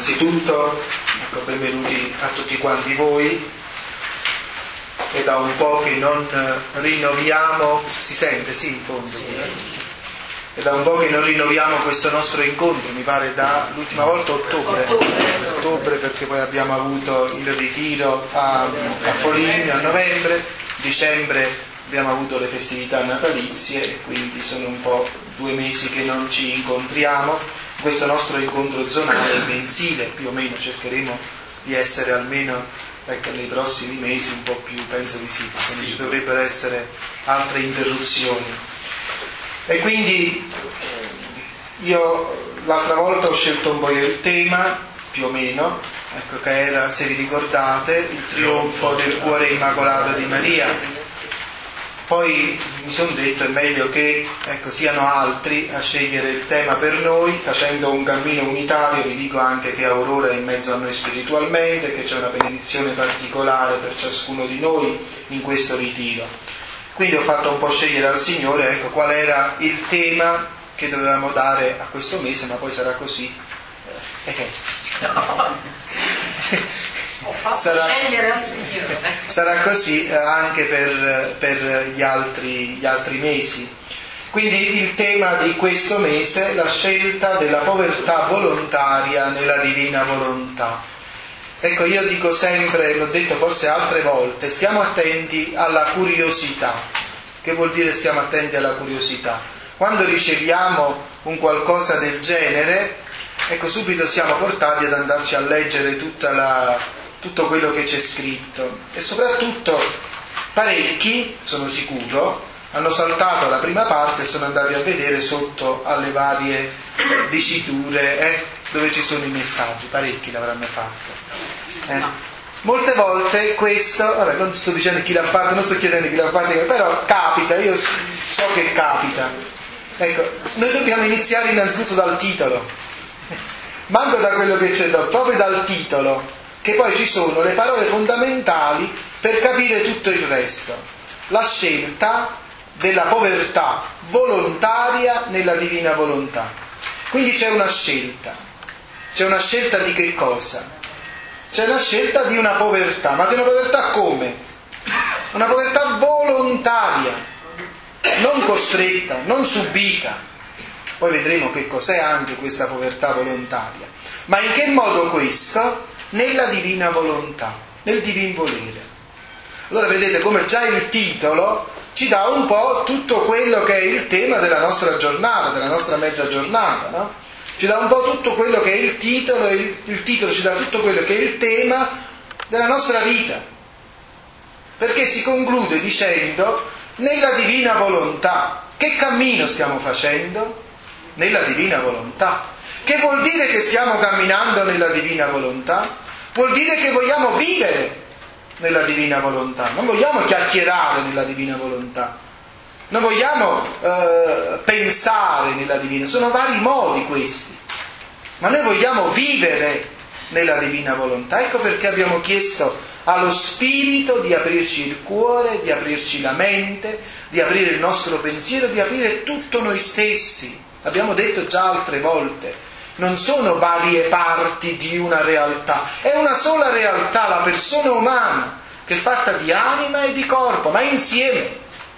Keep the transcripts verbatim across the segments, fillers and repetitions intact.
Innanzitutto, ecco, benvenuti a tutti quanti voi. È da un po' che non rinnoviamo, si sente, sì, in fondo. È da un po' che non rinnoviamo questo nostro incontro, mi pare dall'ultima volta ottobre. Ottobre perché poi abbiamo avuto il ritiro a, a Foligno a novembre, dicembre abbiamo avuto le festività natalizie e quindi sono un po' due mesi che non ci incontriamo. Questo nostro incontro zonale mensile, più o meno cercheremo di essere almeno, ecco, nei prossimi mesi un po' più, penso di sì, perché non ci dovrebbero essere altre interruzioni. E quindi io l'altra volta ho scelto un po' il tema, più o meno, ecco, che era, se vi ricordate, il trionfo del cuore immacolato di Maria. Poi mi sono detto è meglio che, ecco, siano altri a scegliere il tema per noi, facendo un cammino unitario. Vi dico anche che Aurora è in mezzo a noi spiritualmente, che c'è una benedizione particolare per ciascuno di noi in questo ritiro. Quindi ho fatto un po' scegliere al Signore, ecco, qual era il tema che dovevamo dare a questo mese, ma poi sarà così. Eh, eh. Ho fatto sarà, scegliere al Signore. Sarà così anche per, per gli, altri, gli altri mesi. Quindi il tema di questo mese, la scelta della povertà volontaria nella divina volontà. Ecco, io dico sempre, l'ho detto forse altre volte, stiamo attenti alla curiosità. Che vuol dire stiamo attenti alla curiosità? Quando riceviamo un qualcosa del genere, ecco, subito siamo portati ad andarci a leggere tutta la... tutto quello che c'è scritto, e soprattutto parecchi, sono sicuro, hanno saltato la prima parte e sono andati a vedere sotto alle varie diciture eh, dove ci sono i messaggi. Parecchi l'avranno fatto. Eh. Molte volte questo, vabbè, non sto dicendo chi l'ha fatto, non sto chiedendo chi l'ha fatto, però capita, io so che capita. Ecco, noi dobbiamo iniziare innanzitutto dal titolo, manco da quello che c'è dopo, proprio dal titolo, che poi ci sono le parole fondamentali per capire tutto il resto. La scelta della povertà volontaria nella divina volontà. Quindi c'è una scelta. C'è una scelta di che cosa? C'è la scelta di una povertà, ma di una povertà come? Una povertà volontaria, non costretta, non subita. Poi vedremo che cos'è anche questa povertà volontaria. Ma in che modo questo? Nella divina volontà, nel divin volere. Allora vedete come già il titolo ci dà un po' tutto quello che è il tema della nostra giornata, della nostra mezza giornata, no? Ci dà un po' tutto quello che è il titolo, il, il titolo ci dà tutto quello che è il tema della nostra vita. Perché si conclude dicendo nella divina volontà. Che cammino stiamo facendo? Nella divina volontà. Che vuol dire che stiamo camminando nella divina volontà? Vuol dire che vogliamo vivere nella divina volontà, non vogliamo chiacchierare nella divina volontà, non vogliamo eh, pensare nella divina, sono vari modi questi, ma noi vogliamo vivere nella divina volontà. Ecco perché abbiamo chiesto allo Spirito di aprirci il cuore, di aprirci la mente, di aprire il nostro pensiero, di aprire tutto noi stessi. Abbiamo detto già altre volte, non sono varie parti di una realtà, è una sola realtà, la persona umana, che è fatta di anima e di corpo, ma insieme.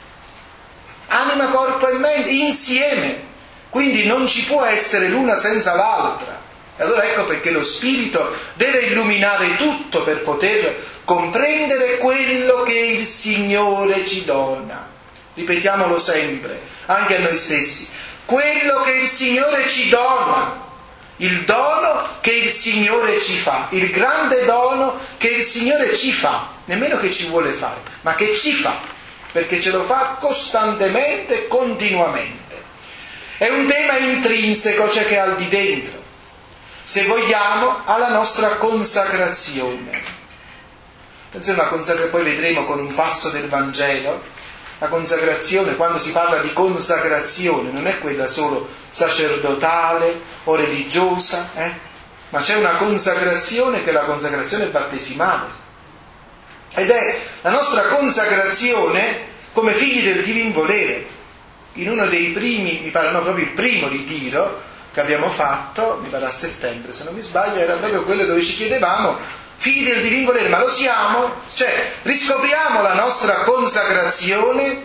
Anima, corpo e mente, insieme. Quindi non ci può essere l'una senza l'altra. E allora ecco perché lo Spirito deve illuminare tutto per poter comprendere quello che il Signore ci dona. Ripetiamolo sempre, anche a noi stessi. Quello che il Signore ci dona. Il dono che il Signore ci fa, il grande dono che il Signore ci fa, nemmeno che ci vuole fare, ma che ci fa, perché ce lo fa costantemente e continuamente. È un tema intrinseco, cioè che è al di dentro, se vogliamo, alla nostra consacrazione. Attenzione, la consacrazione, poi vedremo con un passo del Vangelo, la consacrazione, quando si parla di consacrazione, non è quella solo sacerdotale o religiosa, eh? Ma c'è una consacrazione che è la consacrazione battesimale. Ed è la nostra consacrazione come figli del divin volere. In uno dei primi, mi pare no, proprio il primo ritiro, che che abbiamo fatto, mi pare a settembre se non mi sbaglio, era proprio quello dove ci chiedevamo, figli del divin volere, ma lo siamo? Cioè, riscopriamo la nostra consacrazione?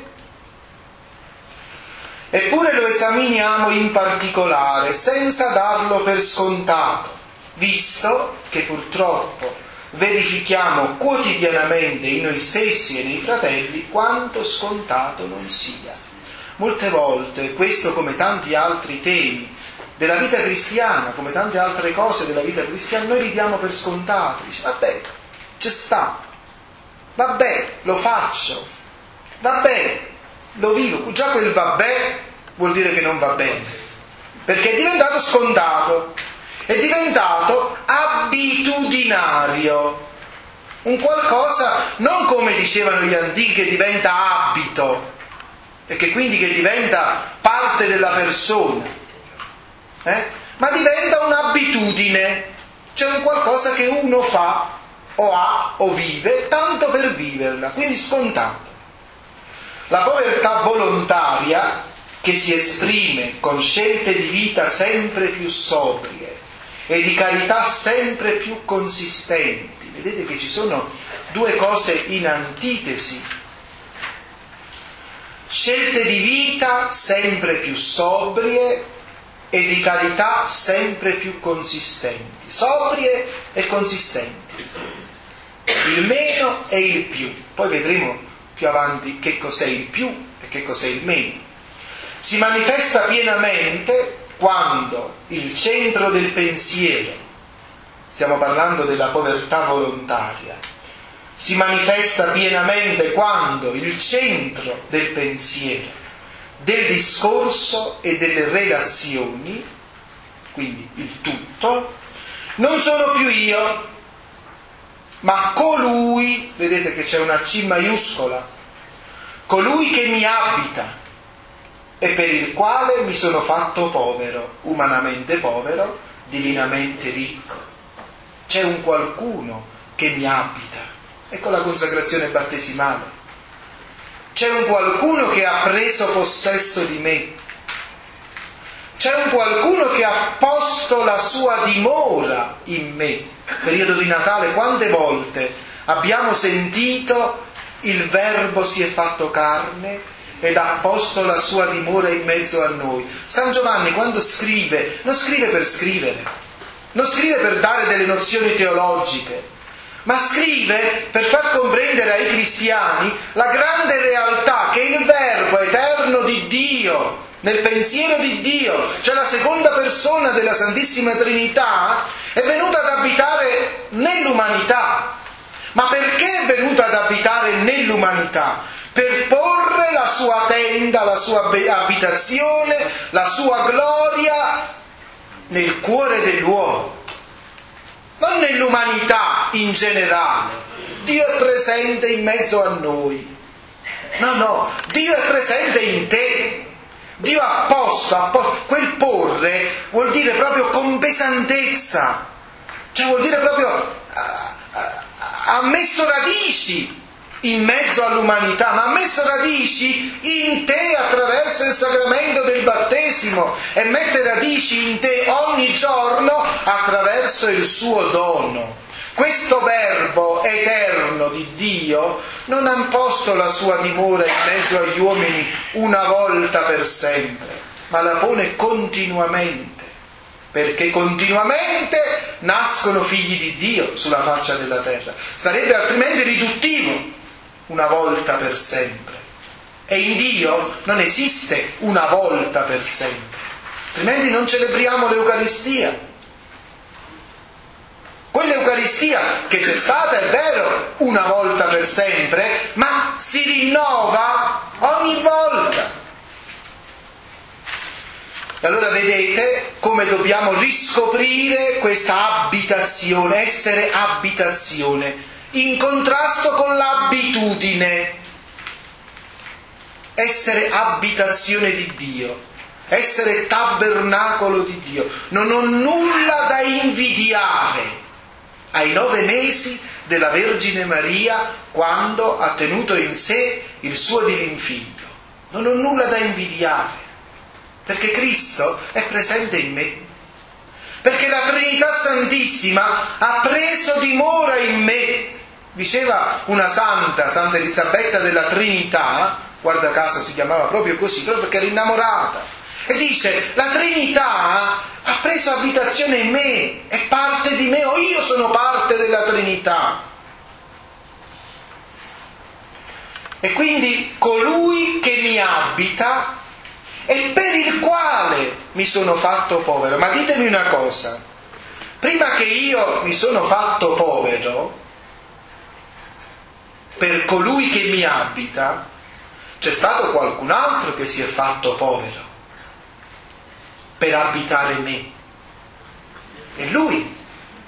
Eppure lo esaminiamo in particolare, senza darlo per scontato, visto che purtroppo verifichiamo quotidianamente in noi stessi e nei fratelli quanto scontato non sia. Molte volte questo, come tanti altri temi della vita cristiana, come tante altre cose della vita cristiana, noi li diamo per scontato. Dice, vabbè, ci sta, vabbè, lo faccio, vabbè, lo vivo. Già quel vabbè vuol dire che non va bene, perché è diventato scontato, è diventato abitudinario, un qualcosa non come dicevano gli antichi che diventa abito e che quindi che diventa parte della persona, eh? ma diventa un'abitudine, cioè un qualcosa che uno fa o ha o vive tanto per viverla, quindi scontato. La povertà volontaria, che si esprime con scelte di vita sempre più sobrie e di carità sempre più consistenti. Vedete che ci sono due cose in antitesi. Scelte di vita sempre più sobrie e di carità sempre più consistenti. Sobrie e consistenti. Il meno e il più. Poi vedremo più avanti che cos'è il più e che cos'è il meno. Si manifesta pienamente quando il centro del pensiero, stiamo parlando della povertà volontaria, si manifesta pienamente quando il centro del pensiero, del discorso e delle relazioni, quindi il tutto, non sono più io, ma colui, vedete che c'è una C maiuscola, colui che mi abita e per il quale mi sono fatto povero, umanamente povero, divinamente ricco. C'è un qualcuno che mi abita. Ecco la consacrazione battesimale. C'è un qualcuno che ha preso possesso di me. C'è un qualcuno che ha posto la sua dimora in me. Periodo di Natale, quante volte abbiamo sentito il Verbo si è fatto carne ed ha posto la sua dimora in mezzo a noi. San Giovanni quando scrive, non scrive per scrivere, non scrive per dare delle nozioni teologiche, ma scrive per far comprendere ai cristiani la grande realtà che il Verbo eterno di Dio, nel pensiero di Dio, cioè la seconda persona della Santissima Trinità, è venuta ad abitare nell'umanità. Ma perché è venuta ad abitare nell'umanità? Per porre la sua tenda, la sua abitazione, la sua gloria nel cuore dell'uomo, non nell'umanità in generale. Dio è presente in mezzo a noi. No, no, Dio è presente in te. Dio ha posto, ha posto, quel porre vuol dire proprio con pesantezza, cioè vuol dire proprio ha messo radici in mezzo all'umanità, ma ha messo radici in te attraverso il sacramento del battesimo e mette radici in te ogni giorno attraverso il suo dono. Questo Verbo eterno di Dio non ha posto la sua dimora in mezzo agli uomini una volta per sempre, ma la pone continuamente, perché continuamente nascono figli di Dio sulla faccia della terra. Sarebbe altrimenti riduttivo, una volta per sempre. E in Dio non esiste una volta per sempre, altrimenti non celebriamo l'Eucaristia. Quell'Eucaristia che c'è stata, è vero, una volta per sempre, ma si rinnova ogni volta. E allora vedete come dobbiamo riscoprire questa abitazione, essere abitazione, in contrasto con l'abitudine. Essere abitazione di Dio, essere tabernacolo di Dio. Non ho nulla da invidiare ai nove mesi della Vergine Maria quando ha tenuto in sé il suo divin figlio. Non ho nulla da invidiare, perché Cristo è presente in me. perché la Trinità Santissima ha preso dimora in me. Diceva una santa, Santa Elisabetta della Trinità, guarda caso si chiamava proprio così, proprio perché era innamorata, e dice: la Trinità ha preso abitazione in me, è parte di me, o io sono parte della Trinità. E quindi colui che mi abita e per il quale mi sono fatto povero. Ma ditemi una cosa, prima che io mi sono fatto povero, per colui che mi abita, c'è stato qualcun altro che si è fatto povero per abitare me. E lui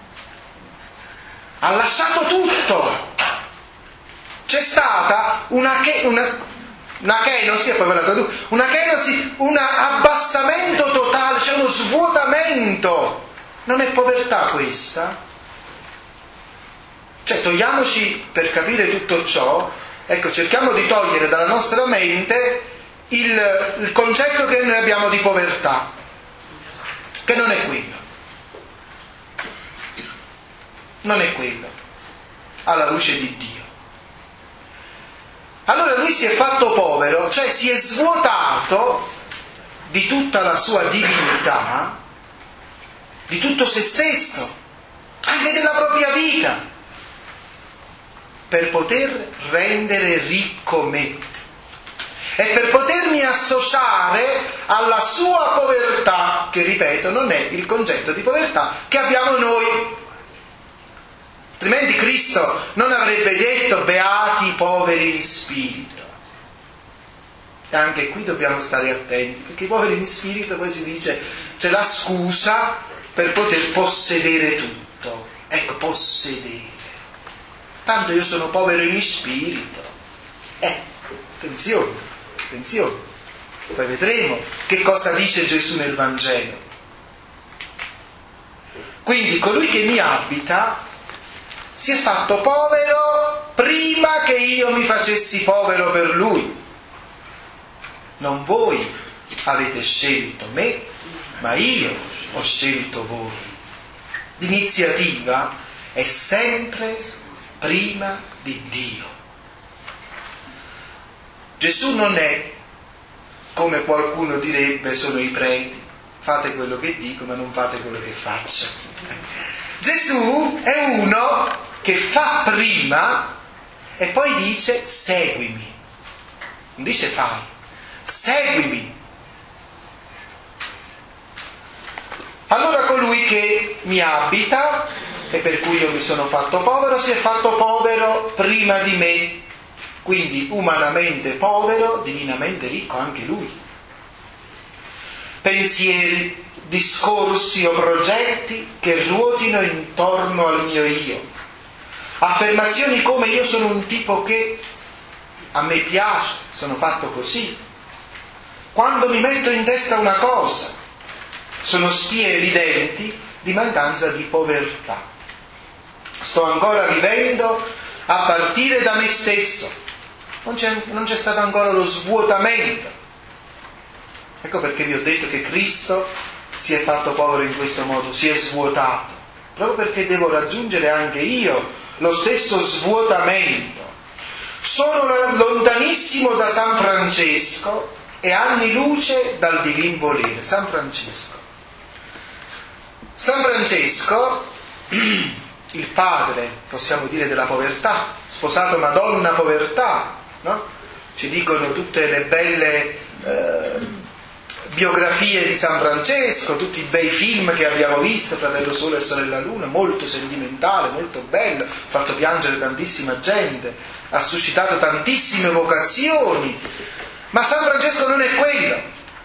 ha lasciato tutto. C'è stata una che una, una kenosi, poi ve la traduco, una kenosi, un abbassamento totale, c'è uno svuotamento. Non è povertà questa? Cioè, togliamoci, per capire tutto ciò, ecco, cerchiamo di togliere dalla nostra mente il, il concetto che noi abbiamo di povertà, che non è quello. Non è quello, alla luce di Dio. Allora lui si è fatto povero, cioè si è svuotato di tutta la sua divinità, di tutto se stesso, anche della propria vita, per poter rendere ricco me e per potermi associare alla sua povertà, che ripeto non è il concetto di povertà che abbiamo noi. Altrimenti Cristo non avrebbe detto beati i poveri in spirito. E anche qui dobbiamo stare attenti, perché i poveri in spirito poi si dice c'è la scusa per poter possedere tutto. Ecco, possedere. Tanto io sono povero in spirito. Eh, attenzione, attenzione. Poi vedremo che cosa dice Gesù nel Vangelo. Quindi colui che mi abita si è fatto povero prima che io mi facessi povero per lui. Non voi avete scelto me, ma io ho scelto voi. L'iniziativa è sempre prima di Dio. Gesù non è, come qualcuno direbbe, sono i preti, fate quello che dico ma non fate quello che faccio. Gesù è uno che fa prima e poi dice seguimi, non dice fai, seguimi. Allora colui che mi abita e per cui io mi sono fatto povero si è fatto povero prima di me, quindi umanamente povero, divinamente ricco anche lui. Pensieri, discorsi o progetti che ruotino intorno al mio io, affermazioni come io sono un tipo che a me piace, sono fatto così. Quando mi metto in testa una cosa, sono spie evidenti di mancanza di povertà. Sto ancora vivendo a partire da me stesso, non c'è, non c'è stato ancora lo svuotamento. Ecco perché vi ho detto che Cristo si è fatto povero in questo modo, si è svuotato, proprio perché devo raggiungere anche io lo stesso svuotamento. Sono lontanissimo da San Francesco e anni luce dal divin volere. San Francesco. San Francesco, il padre, possiamo dire, della povertà, sposato Madonna Povertà, no? Ci dicono tutte le belle eh, biografie di San Francesco, tutti i bei film che abbiamo visto, Fratello Sole e Sorella Luna, molto sentimentale, molto bello, ha fatto piangere tantissima gente, ha suscitato tantissime vocazioni, ma San Francesco non è quello.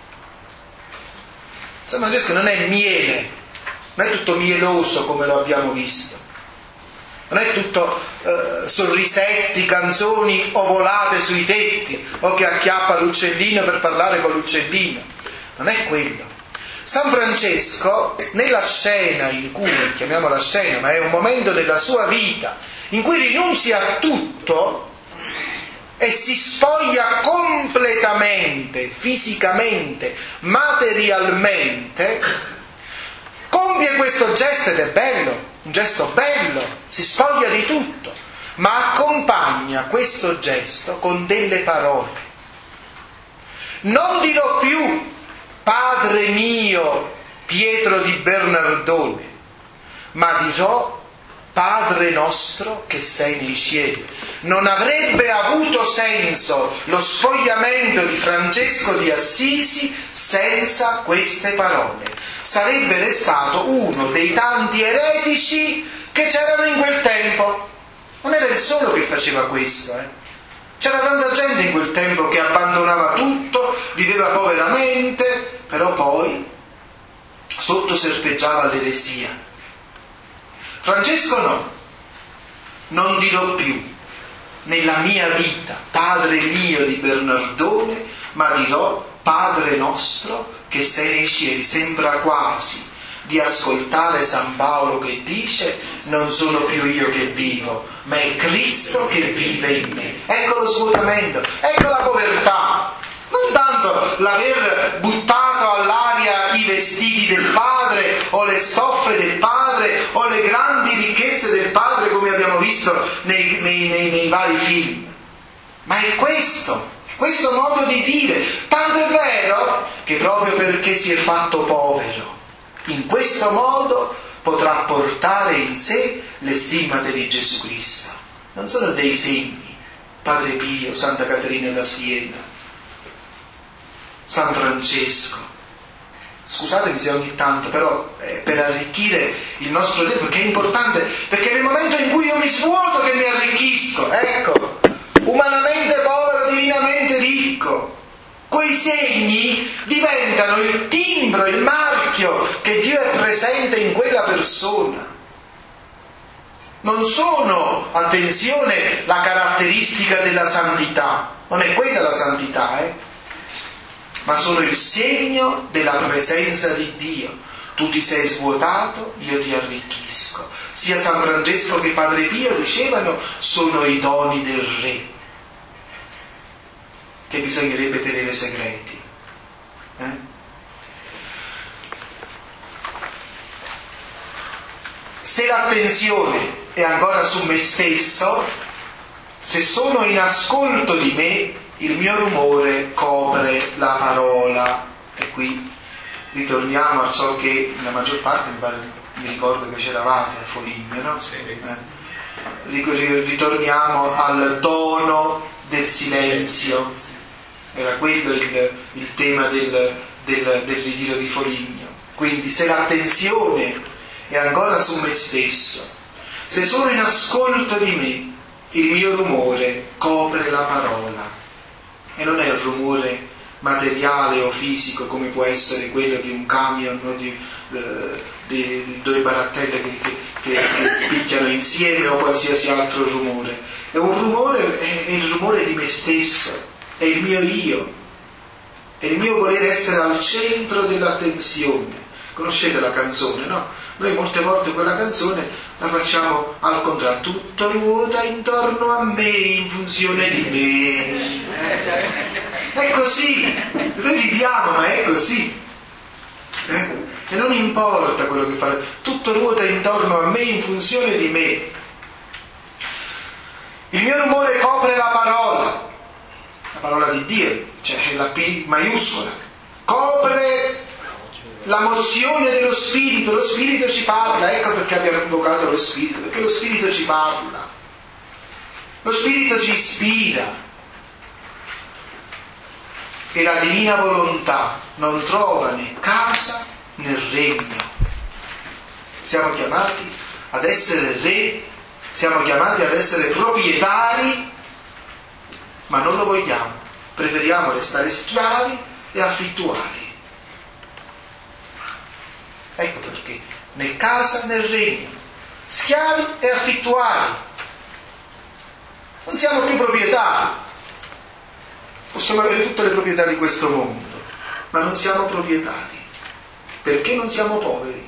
San Francesco non è miele, non è tutto mieloso come lo abbiamo visto, non è tutto eh, sorrisetti, canzoni o volate sui tetti o che acchiappa l'uccellino per parlare con l'uccellino. Non è quello. San Francesco, nella scena in cui, chiamiamola scena, ma è un momento della sua vita in cui rinunzia a tutto e si spoglia completamente, fisicamente, materialmente, compie questo gesto ed è bello, un gesto bello, si spoglia di tutto, ma accompagna questo gesto con delle parole. Non dirò più Padre mio Pietro di Bernardone, ma dirò Padre nostro che sei nei cieli. Non avrebbe avuto senso lo spogliamento di Francesco di Assisi senza queste parole. Sarebbe restato uno dei tanti eretici che c'erano in quel tempo. Non era il solo che faceva questo, eh. C'era tanta gente in quel tempo che abbandonava tutto, viveva poveramente, però poi sotto serpeggiava l'eresia. Francesco no, non dirò più nella mia vita Padre mio di Bernardone, ma dirò Padre nostro che sei nei cieli. Sembra quasi di ascoltare San Paolo che dice: non sono più io che vivo, ma è Cristo che vive in me. Ecco lo svuotamento, ecco la povertà. Non tanto l'aver buttato all'aria i vestiti del padre o le stoffe del padre o le grandi ricchezze del padre come abbiamo visto nei, nei, nei, nei vari film, ma è questo, questo modo di dire. Tanto è vero che proprio perché si è fatto povero, in questo modo potrà portare in sé le stimmate di Gesù Cristo. Non sono dei segni, Padre Pio, Santa Caterina da Siena, San Francesco. Scusatemi se ogni tanto, però eh, per arricchire il nostro tempo, perché è importante, perché nel momento in cui io mi svuoto che mi arricchisco, ecco, umanamente povero, divinamente ricco. Quei segni diventano il timbro, il marchio che Dio è presente in quella persona. Non sono, attenzione, la caratteristica della santità, non è quella la santità, eh? Ma sono il segno della presenza di Dio. Tu ti sei svuotato, io ti arricchisco. Sia San Francesco che Padre Pio dicevano: sono i doni del Re, che bisognerebbe tenere segreti. Eh? Se l'attenzione è ancora su me stesso, se sono in ascolto di me, il mio rumore copre la parola. E qui ritorniamo a ciò che la maggior parte, mi, pare, mi ricordo che c'eravate a Foligno, no? Sì. Eh? Ritorniamo al dono del silenzio. Era quello il, il tema del, del, del ritiro di Foligno. Quindi se l'attenzione è ancora su me stesso, se sono in ascolto di me, il mio rumore copre la parola. E non è un rumore materiale o fisico come può essere quello di un camion o di, eh, di due barattelle che, che, che, che picchiano insieme o qualsiasi altro rumore. È un rumore, è, è il rumore di me stesso, è il mio io, è il mio voler essere al centro dell'attenzione. Conoscete la canzone, no? Noi molte volte quella canzone la facciamo al contrario: tutto ruota intorno a me in funzione di me. È così, noi ridiamo, ma è così. Eh? E non importa quello che fa, tutto ruota intorno a me in funzione di me. Il mio rumore copre la parola, la parola di Dio, cioè la P maiuscola, copre la mozione dello Spirito. Lo Spirito ci parla, ecco perché abbiamo invocato lo Spirito, perché lo Spirito ci parla, lo Spirito ci ispira, e la divina volontà non trova né casa né regno. Siamo chiamati ad essere re, siamo chiamati ad essere proprietari, ma non lo vogliamo, preferiamo restare schiavi e affittuari. Ecco perché né casa né regno, schiavi e affittuari. Non siamo più proprietari. Possiamo avere tutte le proprietà di questo mondo, ma non siamo proprietari, perché non siamo poveri.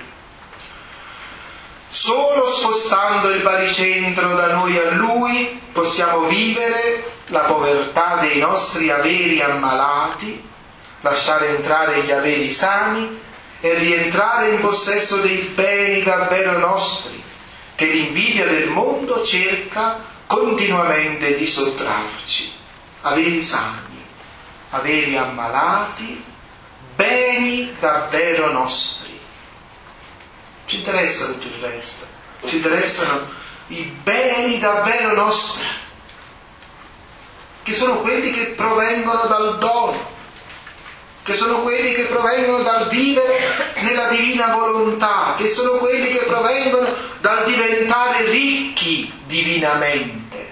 Solo spostando il baricentro da noi a Lui possiamo vivere la povertà dei nostri averi ammalati, lasciare entrare gli averi sani e rientrare in possesso dei beni davvero nostri, che l'invidia del mondo cerca continuamente di sottrarci. Averi sani, averi ammalati, beni davvero nostri. Ci interessa tutto il resto, ci interessano i beni davvero nostri, che sono quelli che provengono dal dono, che sono quelli che provengono dal vivere nella divina volontà, che sono quelli che provengono dal diventare ricchi divinamente.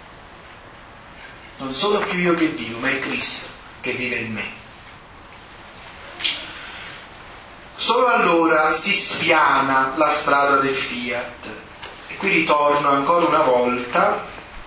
Non sono più io che vivo, ma è Cristo che vive in me. Solo allora si spiana la strada del fiat. E qui ritorno ancora una volta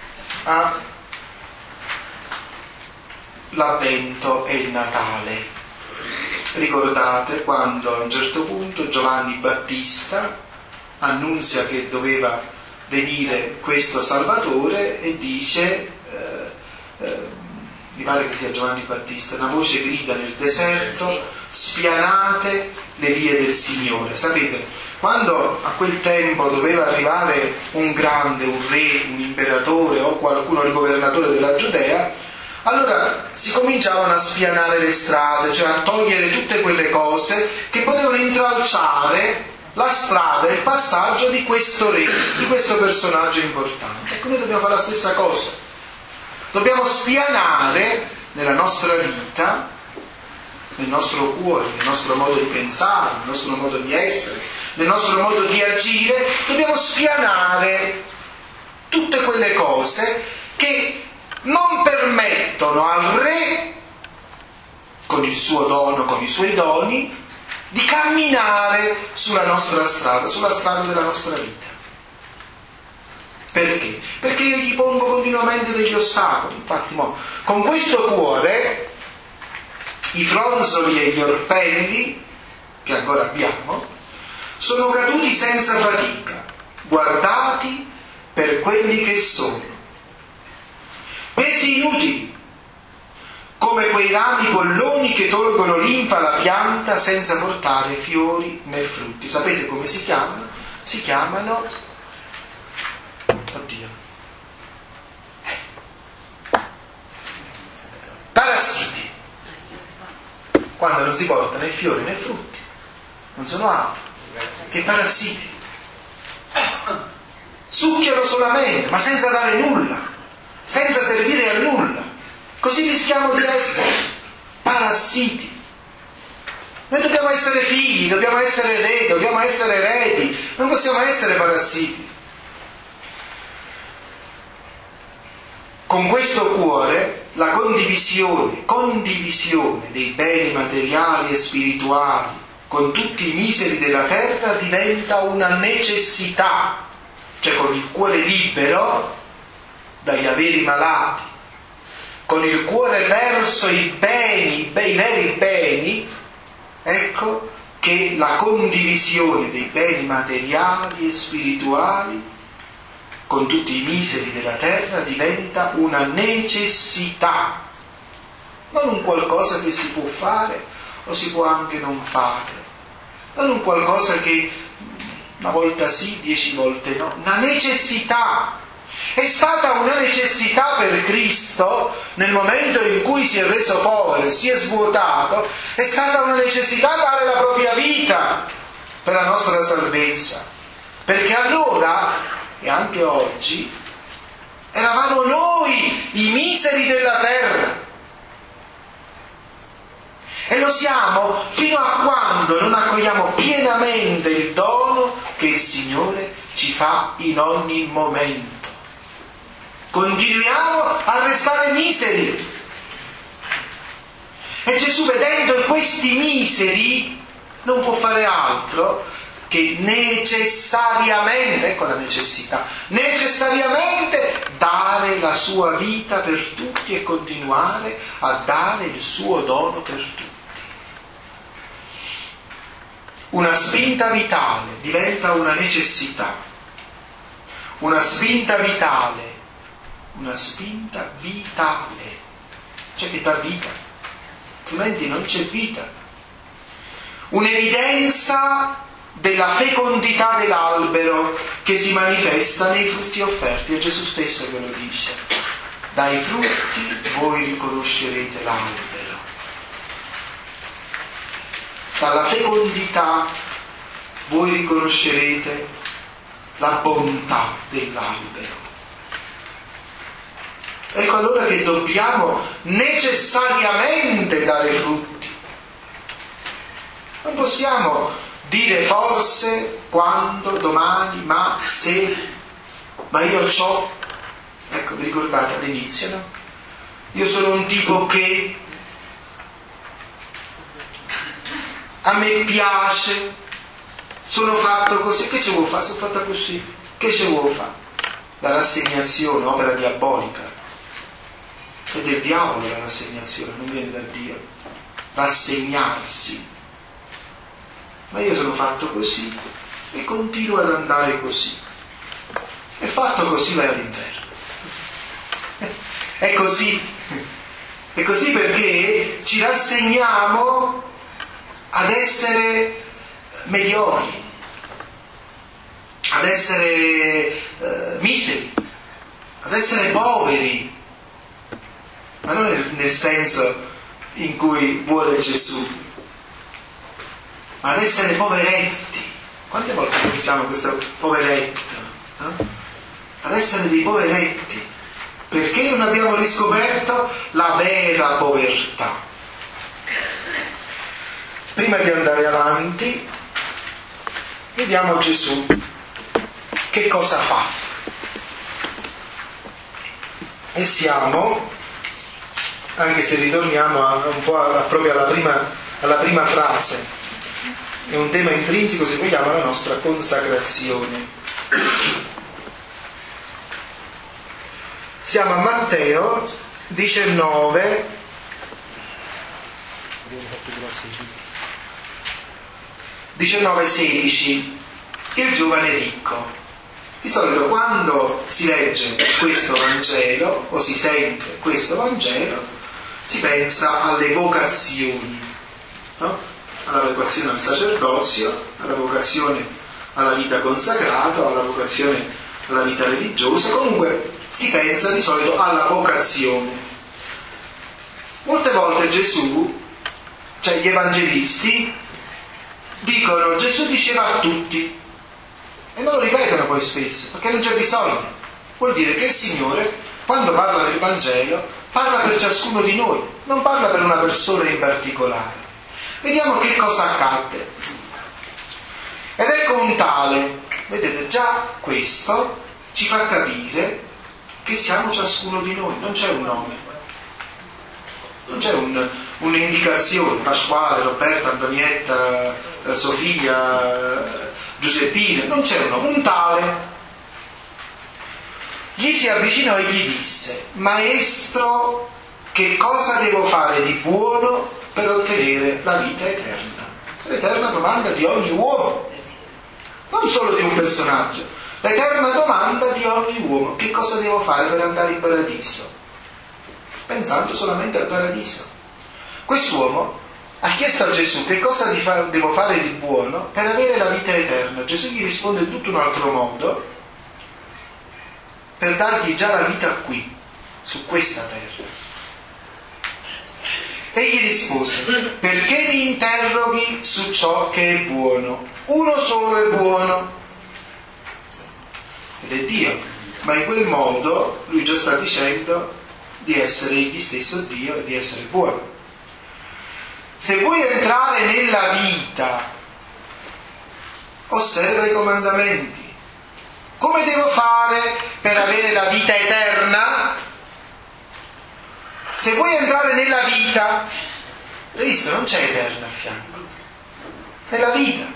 all'Avvento e il Natale. Ricordate quando a un certo punto Giovanni Battista annunzia che doveva venire questo Salvatore e dice, eh, eh, mi pare che sia Giovanni Battista, una voce grida nel deserto, spianate le vie del Signore. Sapete, quando a quel tempo doveva arrivare un grande, un re, un imperatore o qualcuno, il governatore della Giudea, allora si cominciavano a spianare le strade, cioè a togliere tutte quelle cose che potevano intralciare la strada, il passaggio di questo re, di questo personaggio importante. Ecco, noi dobbiamo fare la stessa cosa. Dobbiamo spianare nella nostra vita, nel nostro cuore, nel nostro modo di pensare, nel nostro modo di essere, nel nostro modo di agire, dobbiamo spianare tutte quelle cose che non permettono al re, con il suo dono, con i suoi doni, di camminare sulla nostra strada, sulla strada della nostra vita. Perché? Perché io gli pongo continuamente degli ostacoli. Infatti, mo, con questo cuore, i fronzoli e gli orpelli, che ancora abbiamo, sono caduti senza fatica, guardati per quelli che sono. Pesi inutili, come quei rami polloni che tolgono linfa alla pianta senza portare fiori né frutti. Sapete come si chiamano? Si chiamano, oddio, parassiti. Quando non si porta né fiori né frutti, non sono altro che parassiti. Succhiano solamente, ma senza dare nulla, senza servire a nulla. Così rischiamo di essere parassiti. Noi dobbiamo essere figli, dobbiamo essere re, dobbiamo essere eredi, non possiamo essere parassiti. Con questo cuore la condivisione, condivisione dei beni materiali e spirituali con tutti i miseri della terra diventa una necessità. Cioè, con il cuore libero dagli averi malati, con il cuore verso i beni, i veri beni, ecco che la condivisione dei beni materiali e spirituali con tutti i miseri della terra diventa una necessità, non un qualcosa che si può fare o si può anche non fare, non un qualcosa che una volta sì, dieci volte no, una necessità. È stata una necessità per Cristo, nel momento in cui si è reso povero, si è svuotato, è stata una necessità dare la propria vita per la nostra salvezza. Perché allora, e anche oggi, eravamo noi i miseri della terra. E lo siamo fino a quando non accogliamo pienamente il dono che il Signore ci fa in ogni momento. Continuiamo a restare miseri. E Gesù, vedendo questi miseri, non può fare altro che necessariamente, ecco la necessità, necessariamente dare la sua vita per tutti e continuare a dare il suo dono per tutti. Una spinta vitale diventa una necessità. Una spinta vitale una spinta vitale, cioè che dà vita, altrimenti non c'è vita. un'evidenza della fecondità dell'albero che si manifesta nei frutti offerti. È Gesù stesso che lo dice: dai frutti voi riconoscerete l'albero. Dalla fecondità voi riconoscerete la bontà dell'albero. Ecco allora che dobbiamo necessariamente dare frutti. Non possiamo dire forse, quando, domani, ma, se, ma io c'ho. Ecco, vi ricordate all'inizio, no? Io sono un tipo che a me piace, sono fatto così, che ce vuoi fare? Sono fatta così, che ce vuoi fare? La rassegnazione, opera diabolica. È del diavolo la rassegnazione, non viene da Dio. Rassegnarsi. Ma io sono fatto così e continuo ad andare così. E fatto così vai all'inferno. È così. È così perché ci rassegniamo ad essere mediocri, ad essere eh, miseri, ad essere poveri. Ma non nel, nel senso in cui vuole Gesù, ma ad essere poveretti. Quante volte usiamo questo poveretto? No? Ad essere dei poveretti, perché non abbiamo riscoperto la vera povertà. Prima di andare avanti, vediamo Gesù che cosa ha fatto. E siamo, anche se ritorniamo a, un po' a, proprio alla prima, alla prima frase, è un tema intrinseco, se vogliamo, alla nostra consacrazione. Siamo a Matteo diciannove, diciannove sedici, il giovane ricco. Di solito quando si legge questo Vangelo o si sente questo Vangelo si pensa alle vocazioni, no? Alla vocazione al sacerdozio, alla vocazione alla vita consacrata, alla vocazione alla vita religiosa. Comunque si pensa di solito alla vocazione. Molte volte Gesù, cioè gli evangelisti, dicono Gesù diceva a tutti, e non lo ripetono poi spesso, perché non c'è bisogno. Vuol dire che il Signore, quando parla nel Vangelo, parla per ciascuno di noi, non parla per una persona in particolare. Vediamo che cosa accadde. Ed ecco un tale, vedete, già questo ci fa capire che siamo ciascuno di noi, non c'è un nome, non c'è un, un'indicazione, Pasquale, Roberta, Antonietta, Sofia, Giuseppina, non c'è un nome, un tale. Gli si avvicinò e gli disse: Maestro, che cosa devo fare di buono per ottenere la vita eterna? L'eterna domanda di ogni uomo, non solo di un personaggio, l'eterna domanda di ogni uomo: che cosa devo fare per andare in paradiso? Pensando solamente al paradiso. Quest'uomo ha chiesto a Gesù che cosa devo fare di buono per avere la vita eterna. Gesù gli risponde in tutto un altro modo, per dargli già la vita qui, su questa terra. Egli rispose: perché mi interroghi su ciò che è buono? Uno solo è buono, ed è Dio. Ma in quel modo lui già sta dicendo di essere egli stesso Dio e di essere buono. Se vuoi entrare nella vita, osserva i comandamenti. Come devo fare per avere la vita eterna? Se vuoi entrare nella vita, hai visto, non c'è eterna a fianco, è la vita.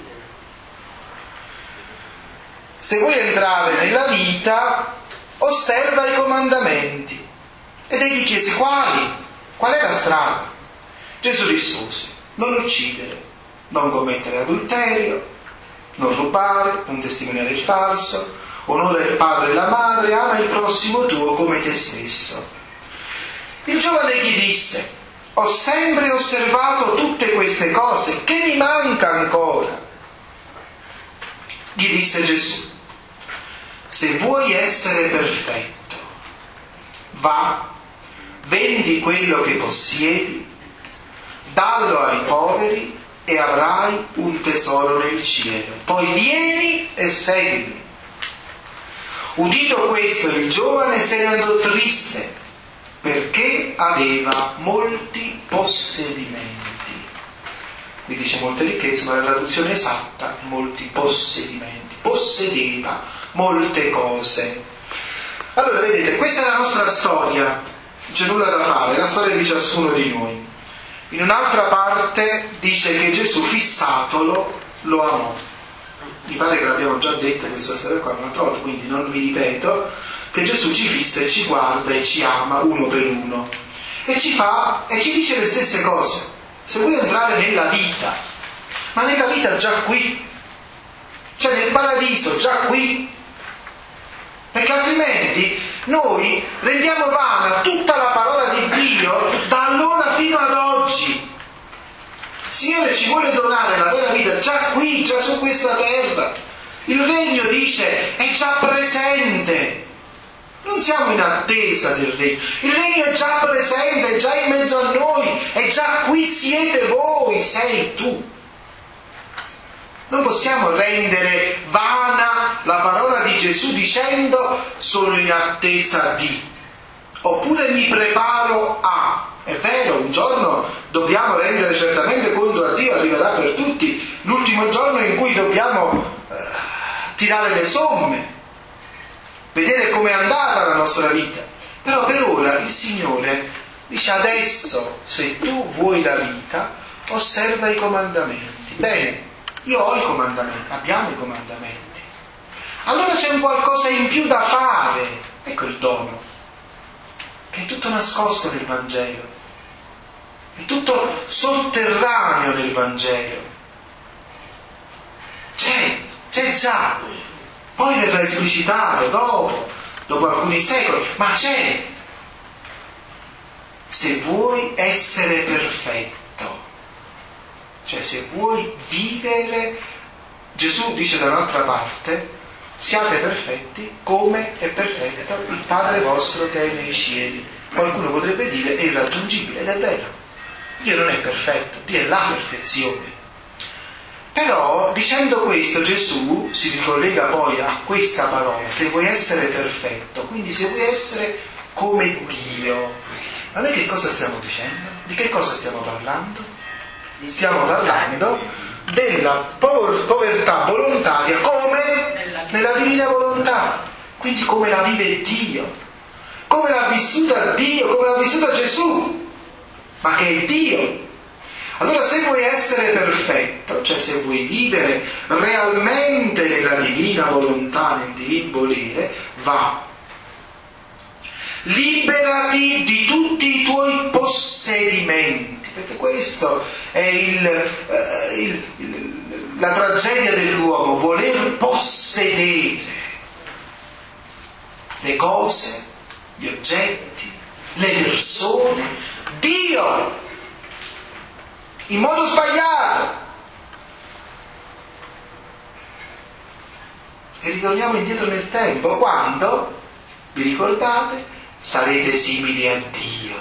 Se vuoi entrare nella vita, osserva i comandamenti. Ed egli chiese: quali? Qual è la strada? Gesù rispose: non uccidere, non commettere adulterio, non rubare, non testimoniare il falso, onora il padre e la madre, ama il prossimo tuo come te stesso. Il giovane gli disse: ho sempre osservato tutte queste cose, che mi manca ancora? Gli disse Gesù: se vuoi essere perfetto, va, vendi quello che possiedi, dallo ai poveri e avrai un tesoro nel cielo. Poi vieni e seguimi. Udito questo, il giovane se ne andò triste, perché aveva molti possedimenti. Qui dice molte ricchezze, ma la traduzione esatta, molti possedimenti. Possedeva molte cose. Allora, vedete, questa è la nostra storia, non c'è nulla da fare, è la storia di ciascuno di noi. In un'altra parte dice che Gesù, fissatolo, lo amò. Mi pare che l'abbiamo già detta questa storia qua un'altra volta, quindi non mi ripeto, che Gesù ci fissa e ci guarda e ci ama uno per uno e ci fa e ci dice le stesse cose. Se vuoi entrare nella vita, ma nella vita già qui, cioè nel paradiso già qui, perché altrimenti noi rendiamo vana tutta la parola di Dio da allora fino ad oggi. Signore ci vuole donare la vera vita già qui, già su questa terra. Il regno, dice, è già presente. Non siamo in attesa del regno. Il regno è già presente, è già in mezzo a noi, è già qui, siete voi, sei tu. Non possiamo rendere vana la parola di Gesù dicendo sono in attesa di, oppure mi preparo a. È vero, un giorno dobbiamo rendere certamente conto a Dio, arriverà per tutti l'ultimo giorno in cui dobbiamo eh, tirare le somme, vedere com'è andata la nostra vita. Però per ora il Signore dice: adesso, se tu vuoi la vita, osserva i comandamenti. Bene, io ho i comandamenti, abbiamo i comandamenti. Allora c'è un qualcosa in più da fare. Ecco il dono, che è tutto nascosto nel Vangelo, è tutto sotterraneo nel Vangelo. C'è, c'è già, poi verrà esplicitato dopo, dopo alcuni secoli, ma c'è. Se vuoi essere perfetto, cioè se vuoi vivere, Gesù dice da un'altra parte: siate perfetti come è perfetto il Padre vostro che è nei cieli. Qualcuno potrebbe dire è irraggiungibile, ed è vero. Dio non è perfetto, Dio è la perfezione. Però dicendo questo Gesù si ricollega poi a questa parola: se vuoi essere perfetto, quindi se vuoi essere come Dio. Ma noi che cosa stiamo dicendo? Di che cosa stiamo parlando? Stiamo parlando della povertà volontaria come nella divina volontà, quindi come la vive Dio, come l'ha vissuta Dio, come l'ha vissuta Gesù, ma che è Dio. Allora se vuoi essere perfetto, cioè se vuoi vivere realmente nella divina volontà, nel divino volere, va. Liberati di tutti i tuoi possedimenti, perché questo è il, eh, il, il, la tragedia dell'uomo, voler possedere le cose, gli oggetti, le persone, Dio, in modo sbagliato. E ritorniamo indietro nel tempo, quando, vi ricordate, sarete simili a Dio.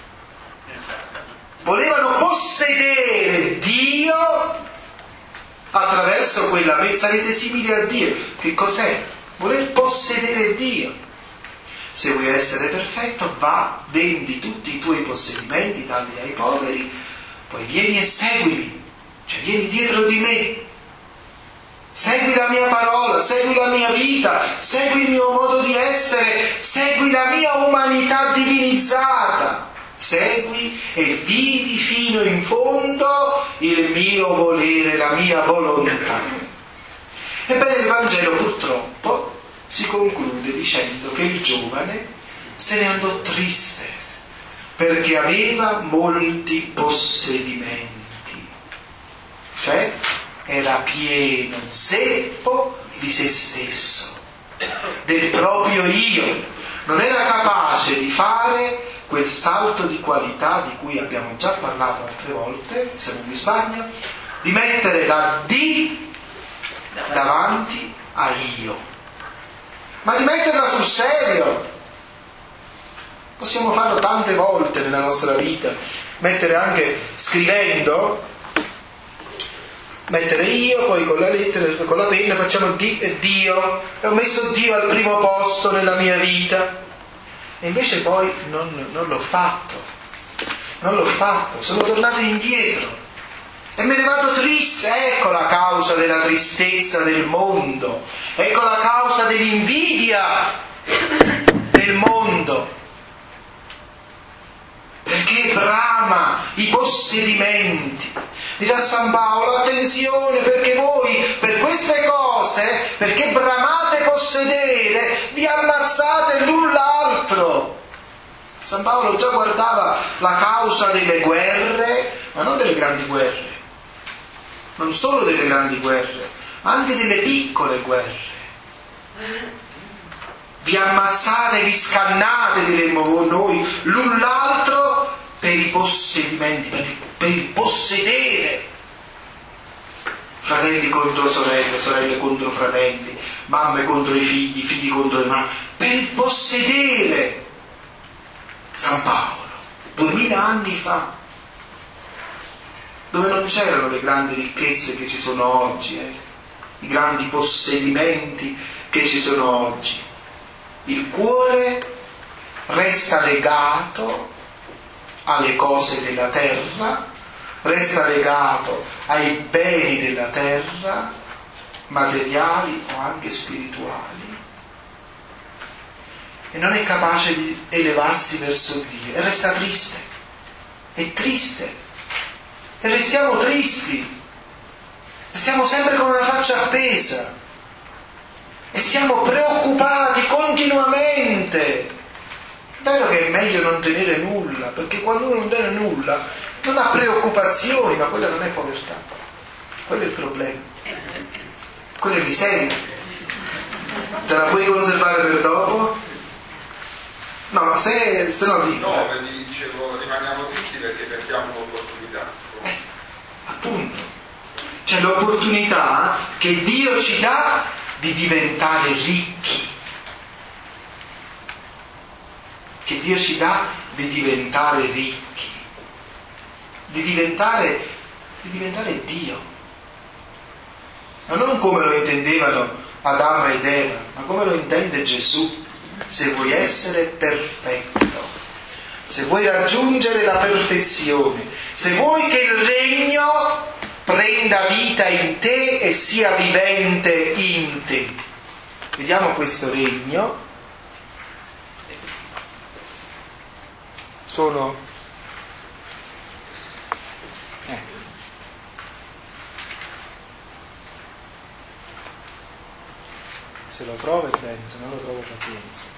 Volevano possedere Dio attraverso quella, sarete simili a Dio. Che cos'è? Voler possedere Dio. Se vuoi essere perfetto, va, vendi tutti i tuoi possedimenti, dalli ai poveri, poi vieni e seguimi, cioè vieni dietro di me, segui la mia parola, segui la mia vita, segui il mio modo di essere, segui la mia umanità divinizzata, segui e vivi fino in fondo il mio volere, la mia volontà. Ebbene, il Vangelo purtroppo si conclude dicendo che il giovane se ne andò triste perché aveva molti possedimenti, cioè era pieno, zeppo di se stesso, del proprio io, non era capace di fare quel salto di qualità di cui abbiamo già parlato altre volte, siamo in Spagna, di mettere la D davanti a io, ma di metterla sul serio. Possiamo farlo tante volte nella nostra vita, mettere anche scrivendo, mettere io, poi con la lettera, con la penna facciamo di, Dio, e ho messo Dio al primo posto nella mia vita, e invece poi non, non l'ho fatto, non l'ho fatto, sono tornato indietro e me ne vado triste. Ecco la causa della tristezza del mondo, ecco la causa dell'invidia del mondo, perché brama i possedimenti. Dirà San Paolo: attenzione, perché voi per queste cose, perché bramate possedere, vi ammazzate l'un l'altro. San Paolo già guardava la causa delle guerre, ma non delle grandi guerre, non solo delle grandi guerre, ma anche delle piccole guerre. Vi ammazzate, vi scannate, diremmo noi, l'un l'altro per i possedimenti, per il, per il possedere. Fratelli contro sorelle, sorelle contro fratelli, mamme contro i figli, figli contro le mamme, per il possedere. San Paolo, duemila anni fa, dove non c'erano le grandi ricchezze che ci sono oggi, eh? i grandi possedimenti che ci sono oggi. Il cuore resta legato alle cose della terra, resta legato ai beni della terra, materiali o anche spirituali, e non è capace di elevarsi verso Dio, e resta triste, è triste, e restiamo tristi, restiamo sempre con una faccia appesa, e stiamo preoccupati continuamente. È vero che è meglio non tenere nulla, perché quando uno non tiene nulla non ha preoccupazioni, ma quella non è povertà, quello è il problema, quello è miseria. Te la puoi conservare per dopo? No, ma se, se no dico. No, vi dicevo, rimaniamo tristi perché perdiamo l'opportunità. Eh, appunto, c'è l'opportunità che Dio ci dà di diventare ricchi, che Dio ci dà di diventare ricchi, di diventare, di diventare Dio, ma non come lo intendevano Adamo ed Eva, ma come lo intende Gesù. Se vuoi essere perfetto, se vuoi raggiungere la perfezione, se vuoi che il regno prenda vita in te e sia vivente in te. Vediamo questo regno. Sono eh. Se lo trovo è bene, se non lo trovo pazienza.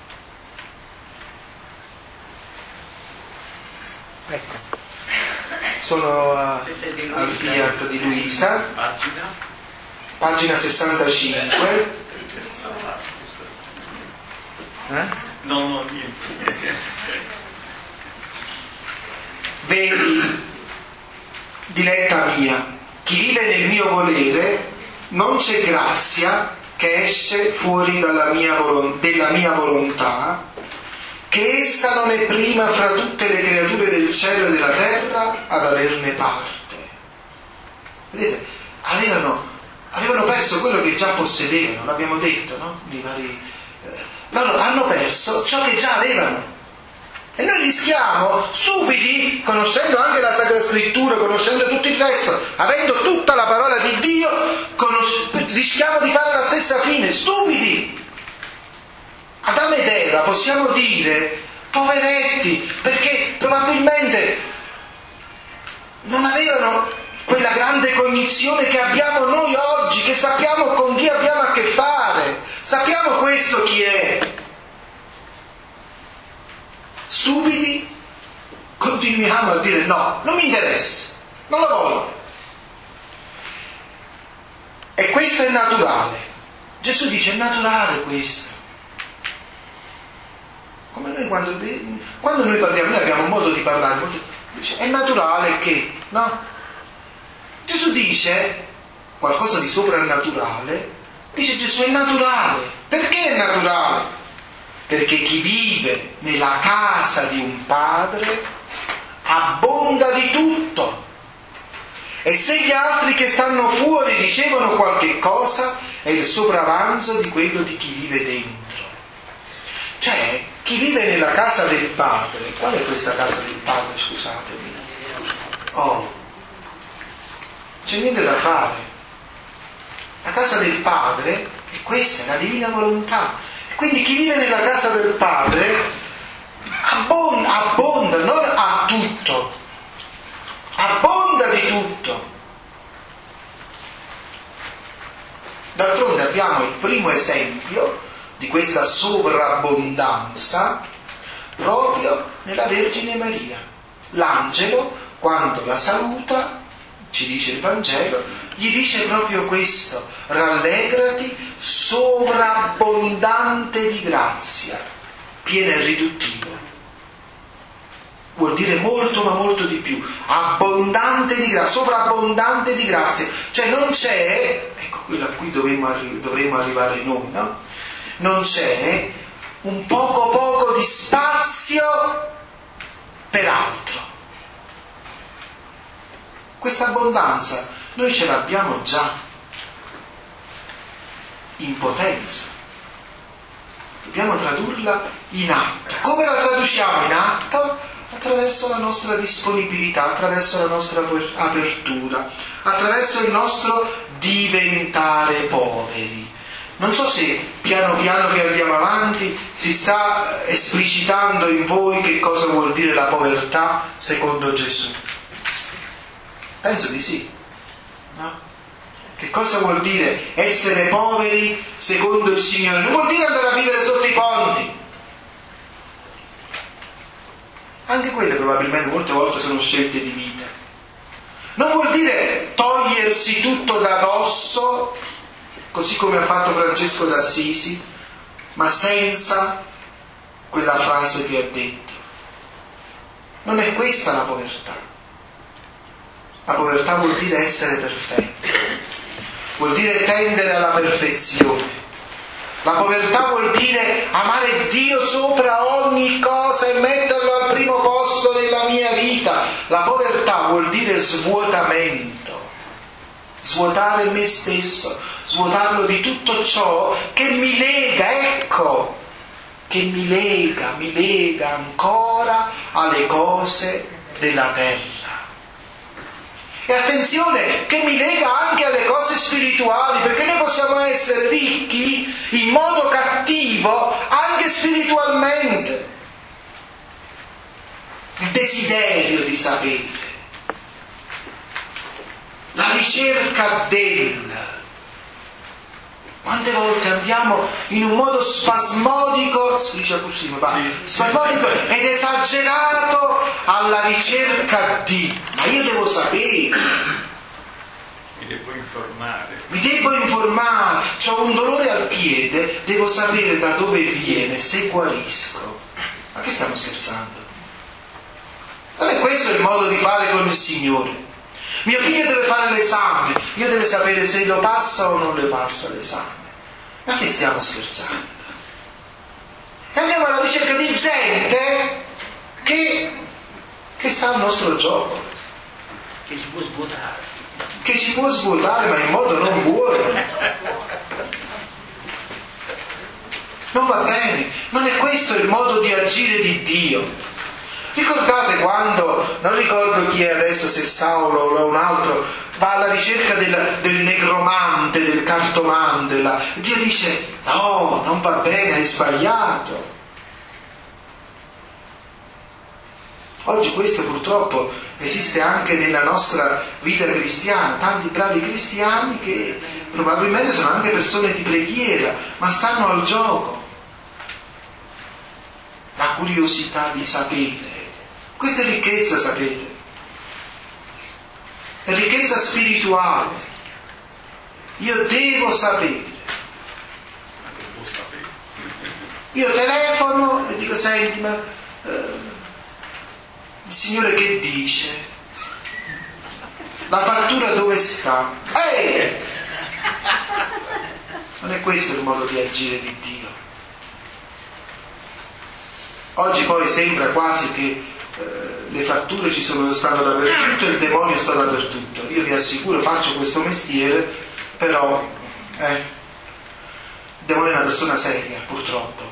Ecco, sono uh, al Fiat di Luisa, pagina sessantacinque. Eh? No, no, niente. Vedi, diletta mia, chi vive nel mio volere non c'è grazia che esce fuori dalla mia volont- della mia volontà, che essa non è prima fra tutte le creature del cielo e della terra ad averne parte. Vedete, avevano, avevano perso quello che già possedevano, l'abbiamo detto, no? Nei vari, eh, loro hanno perso ciò che già avevano. E noi rischiamo, stupidi, conoscendo anche la Sacra Scrittura, conoscendo tutto il resto, avendo tutta la parola di Dio, conos- rischiamo di fare la stessa fine, stupidi. Adamo ed Eva possiamo dire poveretti, perché probabilmente non avevano quella grande cognizione che abbiamo noi oggi, che sappiamo con chi abbiamo a che fare, sappiamo questo chi è. Stupidi, continuiamo a dire no, non mi interessa, non lo voglio. E questo è naturale. Gesù dice è naturale questo. Come noi quando, quando noi parliamo, noi abbiamo un modo di parlare, dice, è naturale che, no? Gesù dice qualcosa di soprannaturale, dice Gesù è naturale. Perché è naturale? Perché chi vive nella casa di un padre abbonda di tutto. E se gli altri che stanno fuori ricevono qualche cosa, è il sopravanzo di quello di chi vive dentro. Cioè, chi vive nella casa del padre, qual è questa casa del padre, scusatemi? Oh, c'è niente da fare. La casa del padre è questa, è la divina volontà. Quindi chi vive nella casa del padre abbonda, abbonda, non ha tutto, abbonda di tutto. D'altronde abbiamo il primo esempio di questa sovrabbondanza proprio nella Vergine Maria. L'angelo, quando la saluta, ci dice il Vangelo, gli dice proprio questo: rallegrati, sovrabbondante di grazia, piena e riduttivo. Vuol dire molto ma molto di più, abbondante di grazia, sovrabbondante di grazia. Cioè non c'è, ecco quello a cui dovremmo, arri- dovremmo arrivare noi, no? Non c'è un poco poco di spazio per altro. Questa abbondanza noi ce l'abbiamo già in potenza. Dobbiamo tradurla in atto. Come la traduciamo in atto? Attraverso la nostra disponibilità, attraverso la nostra apertura, attraverso il nostro diventare poveri. Non so se piano piano che andiamo avanti si sta esplicitando in voi che cosa vuol dire la povertà secondo Gesù. Penso di sì, no? Che cosa vuol dire essere poveri secondo il Signore? Non vuol dire andare a vivere sotto i ponti. Anche quelle probabilmente molte volte sono scelte di vita. Non vuol dire togliersi tutto da dosso, così come ha fatto Francesco d'Assisi, ma senza quella frase che ha detto. Non è questa la povertà. La povertà vuol dire essere perfetti, vuol dire tendere alla perfezione. La povertà vuol dire amare Dio sopra ogni cosa e metterlo al primo posto nella mia vita. La povertà vuol dire svuotamento, svuotare me stesso, svuotarlo di tutto ciò che mi lega, ecco, che mi lega, mi lega ancora alle cose della terra. E attenzione, che mi lega anche alle cose spirituali, perché noi possiamo essere ricchi in modo cattivo anche spiritualmente. Il desiderio di sapere, la ricerca del... Quante volte andiamo in un modo spasmodico, si dice così, mi pare, spasmodico ed esagerato alla ricerca di, ma io devo sapere. Mi devo informare. Mi devo informare, ho un dolore al piede, devo sapere da dove viene, se guarisco. Ma che stiamo scherzando? Non è questo il modo di fare con il Signore. Mio figlio deve fare l'esame, io devo sapere se lo passa o non le passa l'esame. Ma che stiamo scherzando? E andiamo alla ricerca di gente che, che sta al nostro gioco. Che ci può svuotare. Che ci può svuotare, ma in modo non buono. Non va bene, non è questo il modo di agire di Dio. Ricordate quando, non ricordo chi è adesso, se Saulo o un altro, va alla ricerca del, del necromante, del cartomante, là. Dio dice, no, non va bene, hai sbagliato. Oggi questo purtroppo esiste anche nella nostra vita cristiana, tanti bravi cristiani che probabilmente sono anche persone di preghiera, ma stanno al gioco. La curiosità di sapere. Questa è ricchezza, sapete? È ricchezza spirituale. Io devo sapere. Io telefono e dico: senti, ma eh, il Signore che dice? La fattura dove sta? Ehi! Non è questo il modo di agire di Dio. Oggi poi sembra quasi che eh, le fatture ci sono, stanno dappertutto e il demonio sta dappertutto. Io vi assicuro, faccio questo mestiere, però eh, il demonio è una persona seria, purtroppo.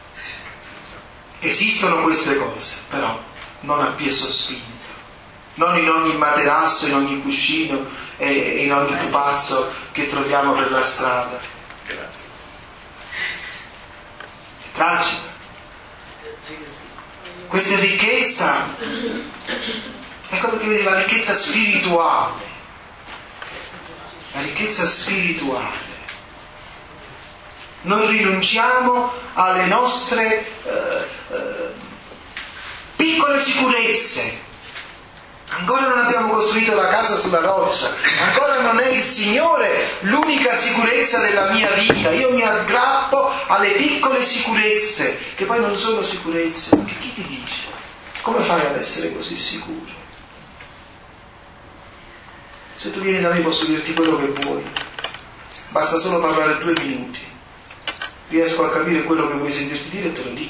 Esistono queste cose, però non a piè sospinto, non in ogni materasso, in ogni cuscino e in ogni pupazzo che troviamo per la strada. Grazie. È tragico. Questa ricchezza è come che vedi, la ricchezza spirituale, la ricchezza spirituale. Noi rinunciamo alle nostre eh, eh, piccole sicurezze. Ancora non abbiamo costruito la casa sulla roccia, ancora non è il Signore l'unica sicurezza della mia vita. Io mi aggrappo alle piccole sicurezze, che poi non sono sicurezze. Ma che chi ti dice? Come fai ad essere così sicuro? Se tu vieni da me posso dirti quello che vuoi, basta solo parlare due minuti. Riesco a capire quello che vuoi sentirti dire e te lo dico.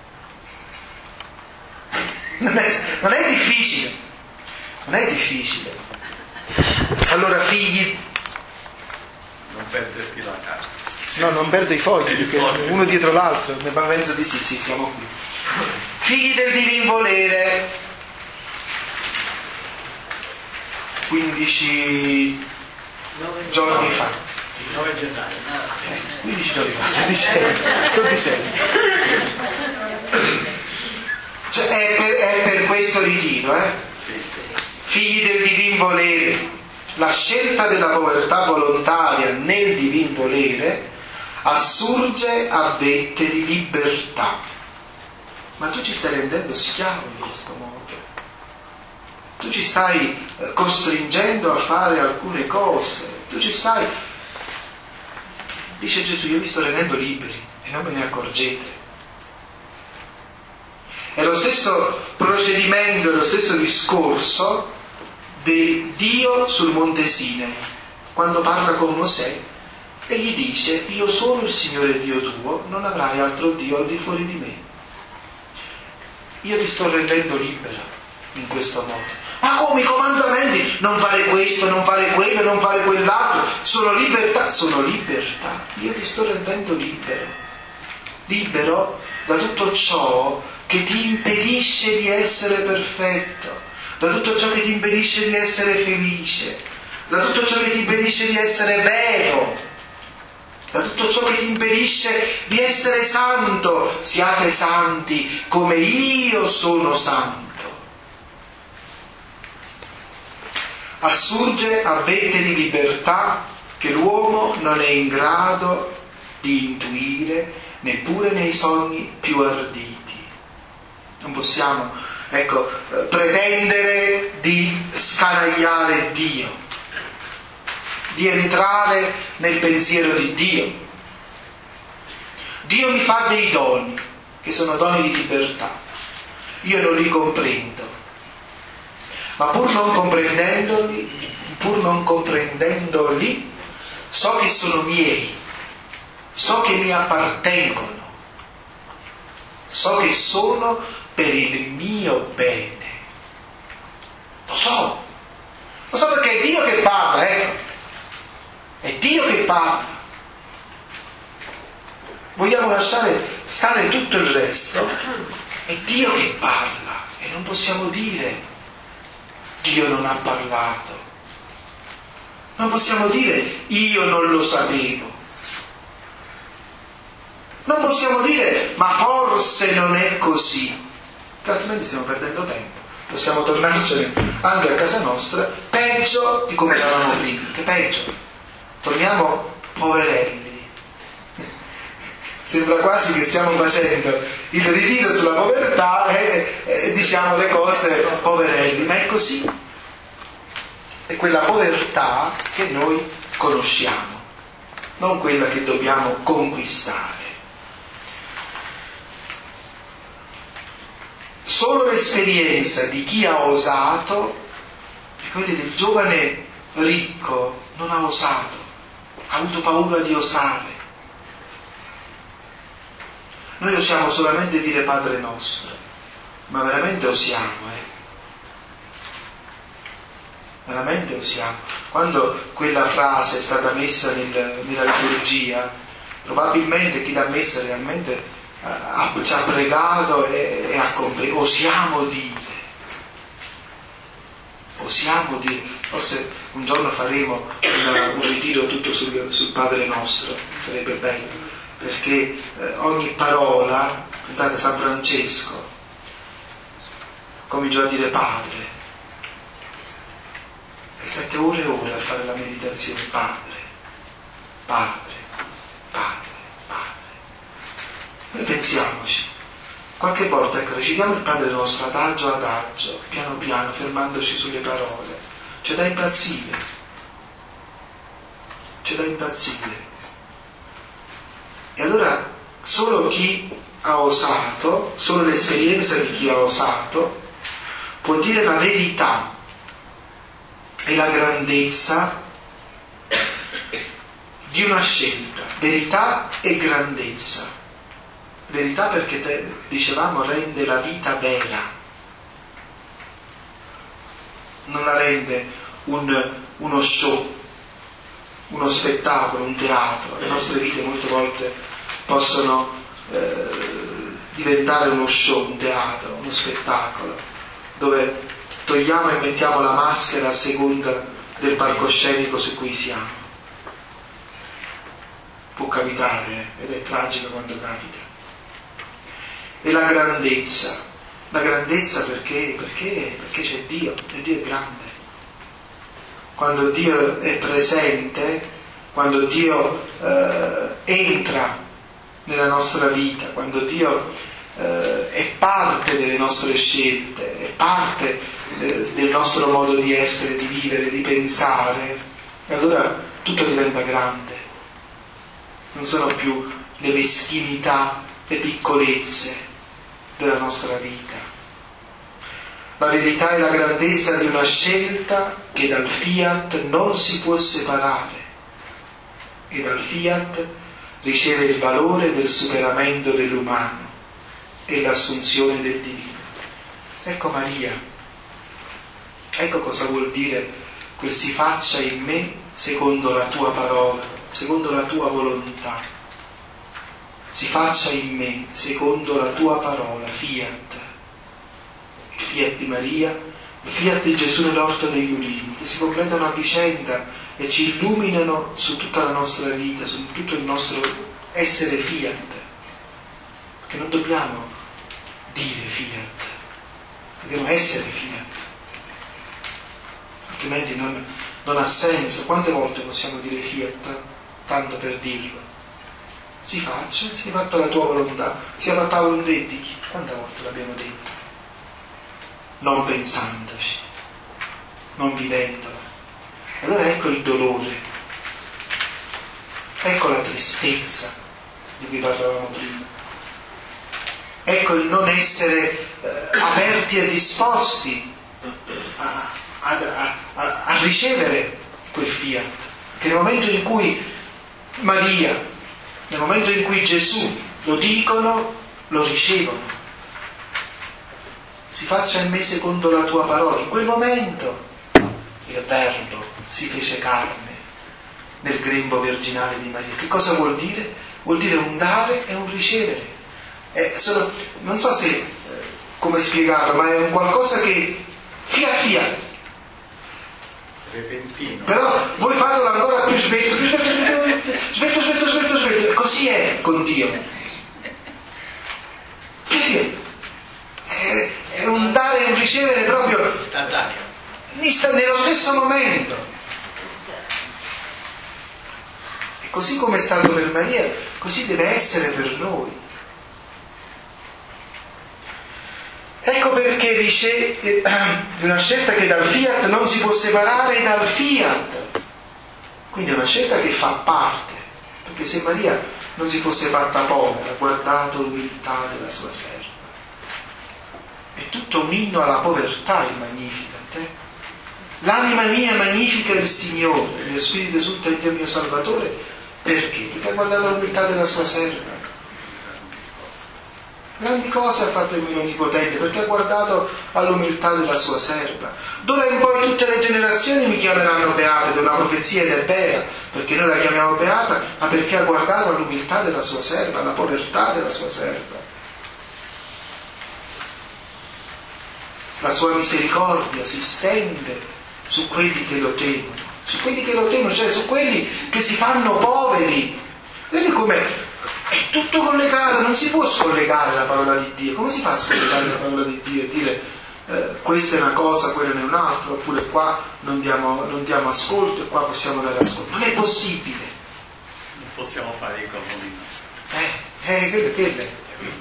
Non è, non è difficile. Non è difficile. Allora, figli, Non perderti la carta. no, non perdo i fogli, perché uno dietro l'altro, ne penso di sì, sì, siamo qui. Figli del divin volere, quindici giorni fa. nove gennaio. Eh, quindici giorni fa, sto dicendo, sto dicendo. Cioè, è per, è per questo ritiro, eh? Figli del divin volere, la scelta della povertà volontaria nel divin volere assurge a vette di libertà. Ma tu ci stai rendendo schiavo in questo modo. Tu ci stai costringendo a fare alcune cose. Tu ci stai... Dice Gesù: io vi sto rendendo liberi e non me ne accorgete. È lo stesso procedimento, è lo stesso discorso di Dio sul Monte Sinai, quando parla con Mosè e gli dice: io sono il Signore Dio tuo, non avrai altro Dio al di fuori di me. Io ti sto rendendo libera in questo modo. Ma come i comandamenti? Non fare questo, non fare quello, non fare quell'altro. Sono libertà, sono libertà. Io ti sto rendendo libero. Libero da tutto ciò che ti impedisce di essere perfetto, da tutto ciò che ti impedisce di essere felice, da tutto ciò che ti impedisce di essere vero, da tutto ciò che ti impedisce di essere santo. Siate santi come io sono santo. Assurge a vette di libertà che l'uomo non è in grado di intuire neppure nei sogni più arditi. Non possiamo, ecco, pretendere di scanagliare Dio, di entrare nel pensiero di Dio. Dio mi fa dei doni, che sono doni di libertà. Io non li comprendo, ma pur non comprendendoli, pur non comprendendoli, so che sono miei, so che mi appartengono, so che sono per il mio bene. Lo so, lo so perché è Dio che parla, ecco, è Dio che parla. Vogliamo lasciare stare tutto il resto, è Dio che parla e non possiamo dire Dio non ha parlato. Non possiamo dire io non lo sapevo. Non possiamo dire ma forse non è così, che altrimenti stiamo perdendo tempo. Possiamo tornarcene anche a casa nostra peggio di come eravamo prima. Che peggio? Torniamo poverelli. Sembra quasi che stiamo facendo il ritiro sulla povertà e, e diciamo le cose poverelli, ma è così. È quella povertà che noi conosciamo, non quella che dobbiamo conquistare. solo l'esperienza di chi ha osato, perché vedete, il giovane ricco non ha osato, ha avuto paura di osare. Noi osiamo solamente dire Padre nostro, ma veramente osiamo, eh? Veramente osiamo. Quando quella frase è stata messa nel, nella liturgia, probabilmente chi l'ha messa realmente eh, ha, ci ha pregato e, e ha compreso. Osiamo dire, osiamo dire. Forse un giorno faremo una, un ritiro tutto sul, sul Padre nostro, sarebbe bello, perché eh, ogni parola, pensate San Francesco, cominciò a dire Padre, e sette ore e ore a fare la meditazione, Padre, Padre, Padre, Padre. Noi pensiamoci, qualche volta, ecco, recitiamo il Padre nostro adagio adagio, piano piano, fermandoci sulle parole. C'è da impazzire, c'è da impazzire. E allora solo chi ha osato, solo l'esperienza di chi ha osato, può dire la verità e la grandezza di una scelta. Verità e grandezza. Verità perché, te, dicevamo, rende la vita vera. Non la rende un, uno show, uno spettacolo, un teatro. Le nostre vite molte volte possono eh, diventare uno show, un teatro, uno spettacolo, dove togliamo e mettiamo la maschera a seconda del palcoscenico su cui siamo. Può capitare, eh? Ed è tragico quando capita. E la grandezza. La grandezza perché? Perché, perché c'è Dio, e Dio è grande. Quando Dio è presente, quando Dio eh, entra nella nostra vita, quando Dio eh, è parte delle nostre scelte, è parte de, del nostro modo di essere, di vivere, di pensare, e allora tutto diventa grande. Non sono più le meschinità, le piccolezze della nostra vita. La verità è la grandezza di una scelta che dal fiat non si può separare e dal fiat riceve il valore del superamento dell'umano e l'assunzione del divino. Ecco Maria, ecco cosa vuol dire quel si faccia in me secondo la tua parola, secondo la tua volontà. Si faccia in me secondo la tua parola, fiat. Il fiat di Maria, il fiat di Gesù nell'orto degli ulivi, che si completano a vicenda e ci illuminano su tutta la nostra vita, su tutto il nostro essere fiat. Perché non dobbiamo dire fiat, dobbiamo essere fiat. Altrimenti non, non ha senso. Quante volte possiamo dire fiat tanto per dirlo? Si faccia, sia fatta la tua volontà, sia fatta la volontà di Dio. Quante volte l'abbiamo detto? Non pensandoci, non vivendola. Allora ecco il dolore, ecco la tristezza di cui parlavamo prima, ecco il non essere eh, aperti e disposti a, a, a, a ricevere quel fiat. Che nel momento in cui Maria, nel momento in cui Gesù lo dicono, lo ricevono. Si faccia in me secondo la tua parola. In quel momento il Verbo si fece carne nel grembo virginale di Maria. Che cosa vuol dire? Vuol dire un dare e un ricevere. È solo, non so se eh, come spiegarlo, ma è un qualcosa che fiat fiat. Repentino. Però voi fatelo ancora più svelto, più svelto, svelto, svelto, svelto, svelto. Così è con Dio. Perché? È, è un dare e un ricevere proprio istantaneo, nello stesso momento. E così come è stato per Maria, così deve essere per noi. Ecco perché dice di una scelta che dal fiat non si può separare dal fiat. Quindi è una scelta che fa parte, perché se Maria non si fosse fatta povera, guardato l'umiltà della sua serva, È tutto un inno alla povertà il Magnificat. Eh? L'anima mia magnifica il Signore, il mio spirito esulta in Dio mio Salvatore. Perché? Perché ha guardato l'umiltà della sua serva. Grandi cose ha fatto il mio Onnipotente, perché ha guardato all'umiltà della sua serva. D'ora in poi tutte le generazioni mi chiameranno beata, ed è una profezia ed è vera, perché noi la chiamiamo beata, ma perché ha guardato all'umiltà della sua serva, alla povertà della sua serva. La sua misericordia si stende su quelli che lo temono, su quelli che lo temono, cioè su quelli che si fanno poveri. Vedi come è tutto collegato, non si può scollegare la parola di Dio. Come si fa a scollegare la parola di Dio e dire eh, questa è una cosa, quella è un'altra, oppure qua non diamo, non diamo ascolto e qua possiamo dare ascolto? Non è possibile. Non possiamo fare i comodi nostri. Eh, eh, quello, quello è.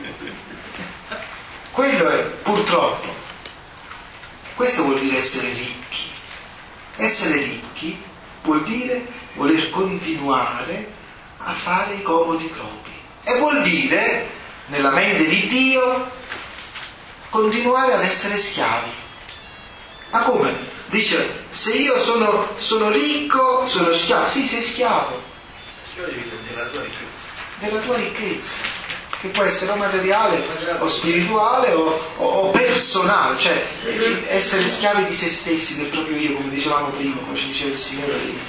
Quello è, purtroppo. Questo vuol dire essere ricchi. Essere ricchi vuol dire voler continuare a fare i comodi propri. E vuol dire, nella mente di Dio, continuare ad essere schiavi. Ma come? Dice, se io sono, sono ricco, sono schiavo. Sì, sei schiavo. Della tua ricchezza. Della tua ricchezza, che può essere o materiale, o spirituale, o, o, o personale. Cioè, essere schiavi di se stessi, del proprio io, come dicevamo prima, come ci diceva il Signore prima.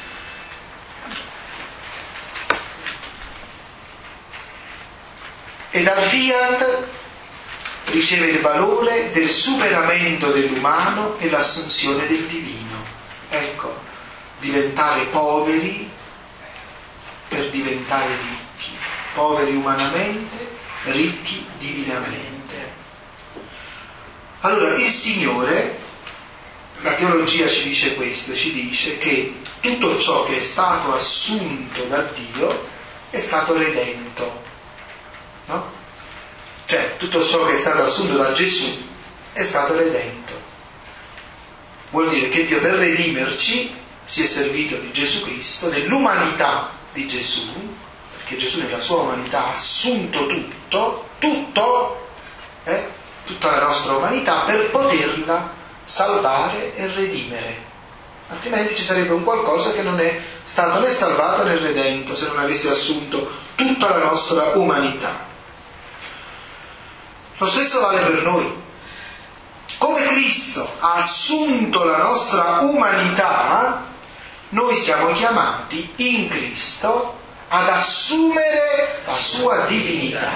E dal fiat riceve il valore del superamento dell'umano e l'assunzione del divino. Ecco, diventare poveri per diventare ricchi, poveri umanamente, ricchi divinamente. Allora il Signore, la teologia ci dice questo, ci dice che tutto ciò che è stato assunto da Dio è stato redento. No? Cioè tutto ciò che è stato assunto da Gesù è stato redento. Vuol dire che Dio per redimerci si è servito di Gesù Cristo, dell'umanità di Gesù, perché Gesù nella sua umanità ha assunto tutto, tutto, eh, tutta la nostra umanità per poterla salvare e redimere. Altrimenti ci sarebbe un qualcosa che non è stato né salvato né redento se non avesse assunto tutta la nostra umanità. Lo stesso vale per noi. Come Cristo ha assunto la nostra umanità, noi siamo chiamati in Cristo ad assumere la sua divinità.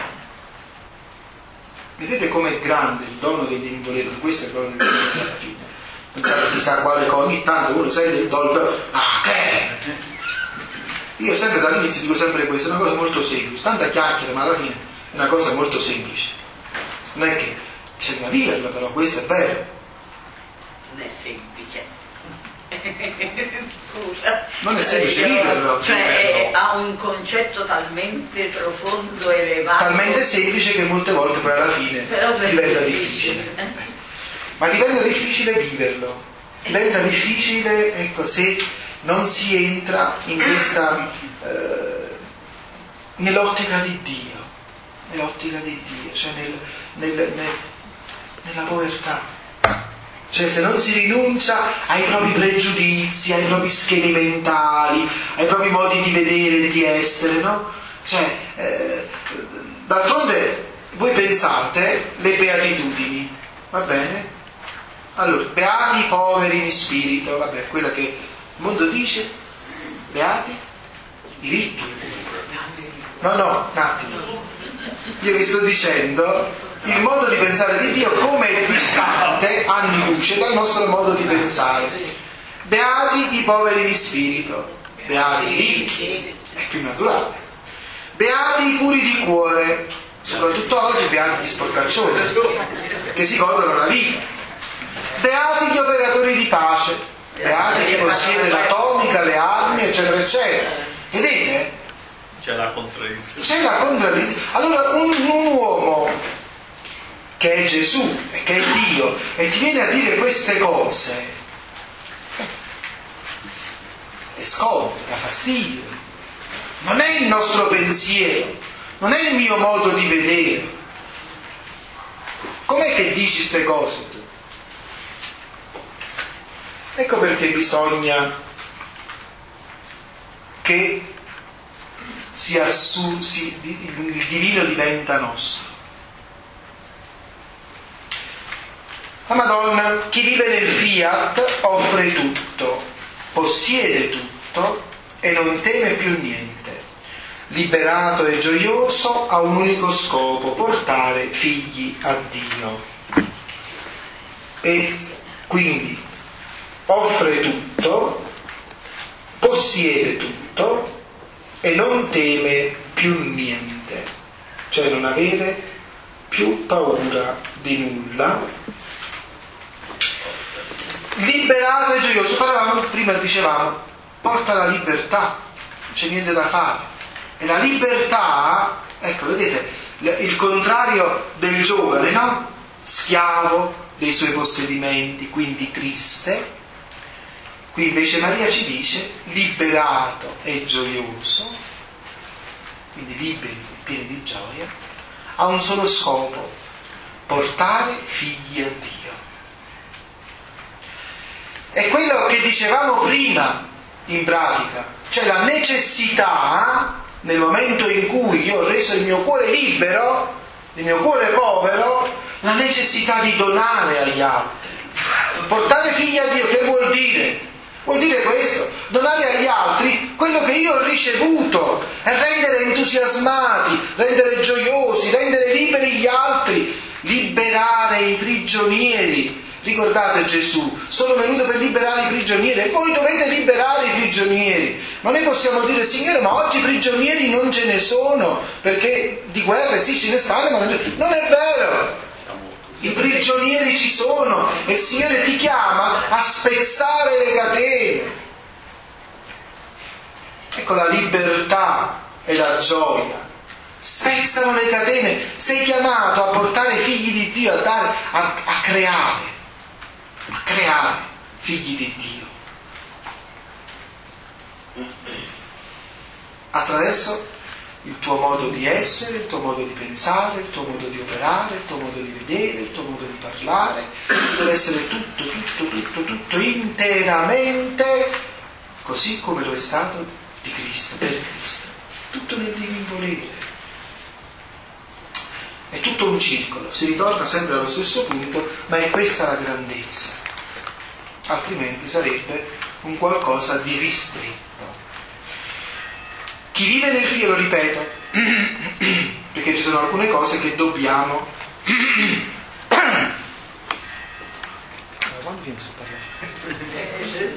Vedete com'è grande il dono del divinvolere? Questo è il dono del divinvolere alla fine. Pensate chissà quale cosa, ogni tanto uno sente il dono, ah che è? Io sempre dall'inizio dico sempre questo, è una cosa molto semplice, tanta chiacchiera, ma alla fine è una cosa molto semplice. Non è che bisogna viverla, però questo è vero. Non è semplice. Scusa. Non è semplice viverlo. Cioè ha un concetto talmente profondo, elevato. Talmente semplice che molte volte poi alla fine però diventa difficile. Ma diventa difficile viverlo. Diventa difficile, ecco, se non si entra in questa eh, nell'ottica di Dio. Nell'ottica di Dio, cioè nel, nel, nel, nella povertà. Cioè se non si rinuncia ai propri pregiudizi, ai propri schemi mentali, ai propri modi di vedere e di essere, no? Cioè, eh, d'altronde voi pensate le beatitudini, va bene? Allora, beati i poveri in spirito, vabbè, quella che il mondo dice, beati i ricchi. No, no, un attimo. Io vi sto dicendo il modo di pensare di Dio come è distante anni luce dal nostro modo di pensare. Beati i poveri di spirito, beati i ricchi, è più naturale. Beati i puri di cuore, soprattutto oggi beati gli sporcaccioni, che si godono la vita. Beati gli operatori di pace, beati chi possiede l'atomica, le armi, eccetera, eccetera. Vedete? C'è la contraddizione. C'è la contraddizione. Allora un, un uomo che è Gesù e che è Dio e ti viene a dire queste cose e scotta, dà fastidio. Non è il nostro pensiero, non è il mio modo di vedere. com'è che dici queste cose tu? Ecco perché bisogna che si assu- si, il divino diventa nostro. La Madonna, chi vive nel fiat offre tutto, possiede tutto e non teme più niente. Liberato e gioioso ha un unico scopo: portare figli a Dio. E quindi offre tutto, possiede tutto e non teme più niente, cioè non avere più paura di nulla. Liberato e gioioso, parlavamo prima, dicevamo, porta la libertà, non c'è niente da fare. E la libertà, ecco, vedete, il contrario del giovane, no? Schiavo dei suoi possedimenti, quindi triste. Qui invece Maria ci dice liberato e gioioso, quindi liberi e pieni di gioia, ha un solo scopo: portare figli a Dio. È quello che dicevamo prima, in pratica, cioè la necessità, nel momento in cui io ho reso il mio cuore libero, il mio cuore povero, la necessità di donare agli altri. Portare figli a Dio, che vuol dire? Vuol dire questo: donare agli altri quello che io ho ricevuto e rendere entusiasmati, rendere gioiosi, rendere liberi gli altri, liberare i prigionieri. Ricordate Gesù, sono venuto per liberare i prigionieri e voi dovete liberare i prigionieri. Ma noi possiamo dire: Signore, ma oggi prigionieri non ce ne sono, perché di guerre sì ce ne stanno, ma non, ce... non è vero. I prigionieri ci sono e il Signore ti chiama a spezzare le catene. Ecco la libertà e la gioia. Spezzano le catene. Sei chiamato a portare figli di Dio, a, dare, a, a creare. a creare figli di Dio attraverso il tuo modo di essere, il tuo modo di pensare, il tuo modo di operare, il tuo modo di vedere, il tuo modo di parlare. Deve essere tutto, tutto, tutto, tutto interamente così come lo è stato di Cristo, per Cristo, tutto nel divino volere. È tutto un circolo, si ritorna sempre allo stesso punto, ma è questa la grandezza, altrimenti sarebbe un qualcosa di ristretto. Chi vive nel fiat, lo ripeto, perché ci sono alcune cose che dobbiamo... Quando vieni su parlare?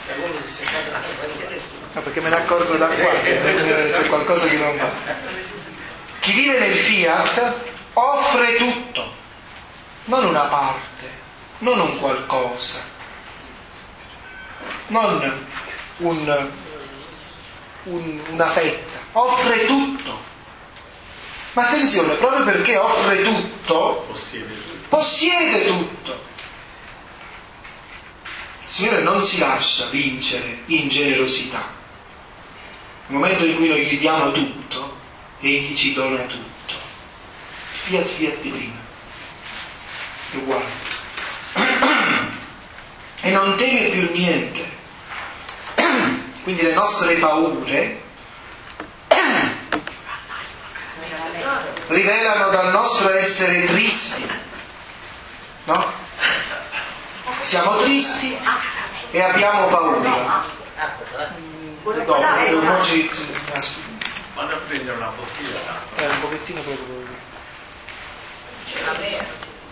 No, perché me ne accorgo da qua, c'è qualcosa che non va. Chi vive nel fiat offre tutto, non una parte, non un qualcosa, non un, un, una fetta, offre tutto. Ma attenzione, proprio perché offre tutto, possiede tutto. Possiede tutto. Il Signore non si lascia vincere in generosità. Nel momento in cui noi gli diamo tutto, Egli ci dona tutto. Fiat fiat di prima, è uguale. E non teme più niente. Quindi le nostre paure rivelano dal nostro essere tristi, no? Siamo tristi e abbiamo paura. Dopo, oggi vado a prendere una bottiglia d'acqua. Eh, un pochettino proprio. Ce l'aveva.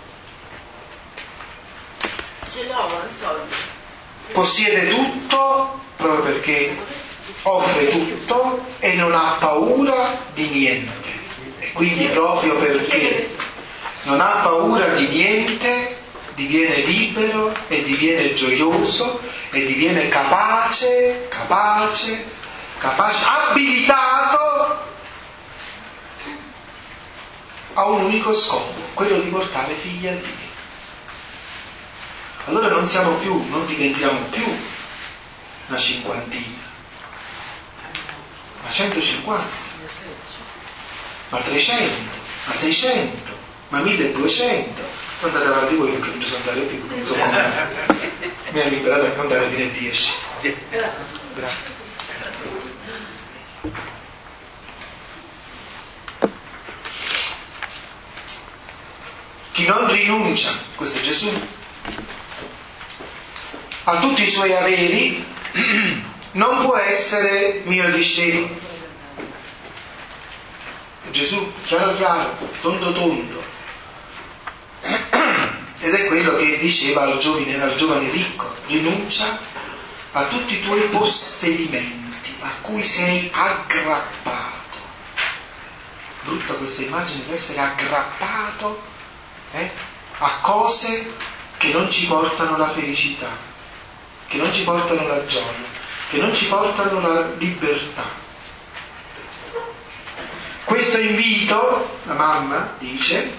Ce l'ho, non so. Possiede tutto proprio perché offre tutto e non ha paura di niente. E quindi proprio perché non ha paura di niente diviene libero e diviene gioioso e diviene capace, capace, capace, abilitato a un unico scopo, quello di portare figli a Dio. Allora non siamo più, non diventiamo più una cinquantina, ma centocinquanta, ma trecento, ma seicento, ma milleduecento, Andate avanti voi perché non bisogna andare più, non so come. Mi hanno imparato a contare fino a dieci. Sì. Grazie. Chi non rinuncia, questo è Gesù, a tutti i suoi averi non può essere mio discepolo. Gesù, chiaro chiaro, tondo tondo. Ed è quello che diceva al giovane, al giovane ricco: rinuncia a tutti i tuoi possedimenti a cui sei aggrappato. Brutta questa immagine di essere aggrappato eh, a cose che non ci portano la felicità, che non ci portano la gioia, che non ci portano la libertà. Questo invito, la mamma dice,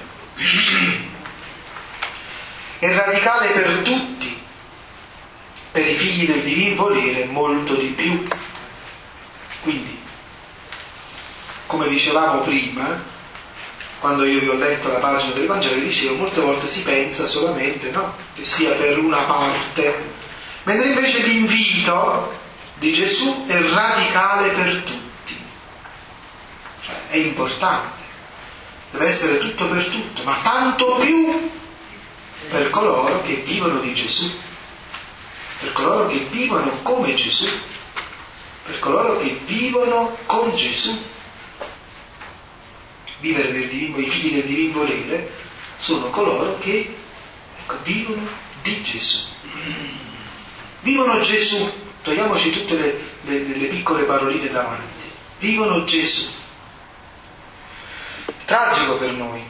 è radicale per tutti, per i figli del divin volere molto di più. Quindi, come dicevamo prima, quando io vi ho letto la pagina del Vangelo, dicevo, molte volte si pensa solamente, no, che sia per una parte, mentre invece l'invito di Gesù è radicale per tutti, cioè è importante, deve essere tutto per tutto, ma tanto più per coloro che vivono di Gesù, per coloro che vivono come Gesù, per coloro che vivono con Gesù. Vivere nel divino, i figli del divin volere sono coloro che ecco, vivono di Gesù. Vivono Gesù, togliamoci tutte le, le, le piccole paroline davanti. Vivono Gesù. Tragico per noi.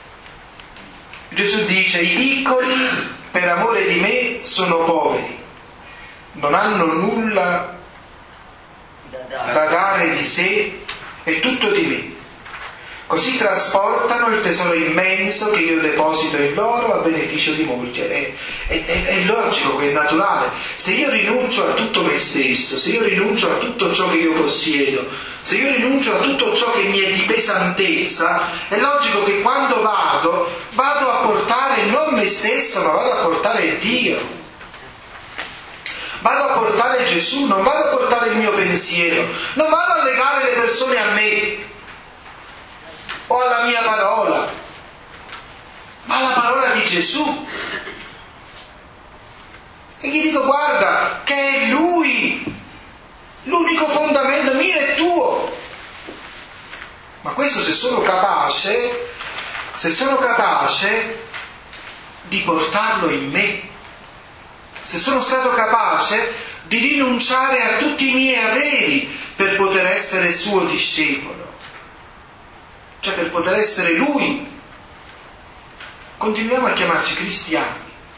Gesù dice: i piccoli per amore di me sono poveri, non hanno nulla da dare di sé, è tutto di me. Così trasportano il tesoro immenso che io deposito in loro a beneficio di molti. È, è, è, è logico, è naturale. Se io rinuncio a tutto me stesso, se io rinuncio a tutto ciò che io possiedo, se io rinuncio a tutto ciò che mi è di pesantezza, è logico che quando vado, vado a portare non me stesso, ma vado a portare Dio. Vado a portare Gesù, non vado a portare il mio pensiero, non vado a legare le persone a me o alla mia parola, ma alla parola di Gesù. E gli dico: guarda che è Lui l'unico fondamento mio e tuo. Ma questo se sono capace, se sono capace di portarlo in me, se sono stato capace di rinunciare a tutti i miei averi per poter essere suo discepolo, cioè per poter essere Lui. Continuiamo a chiamarci cristiani.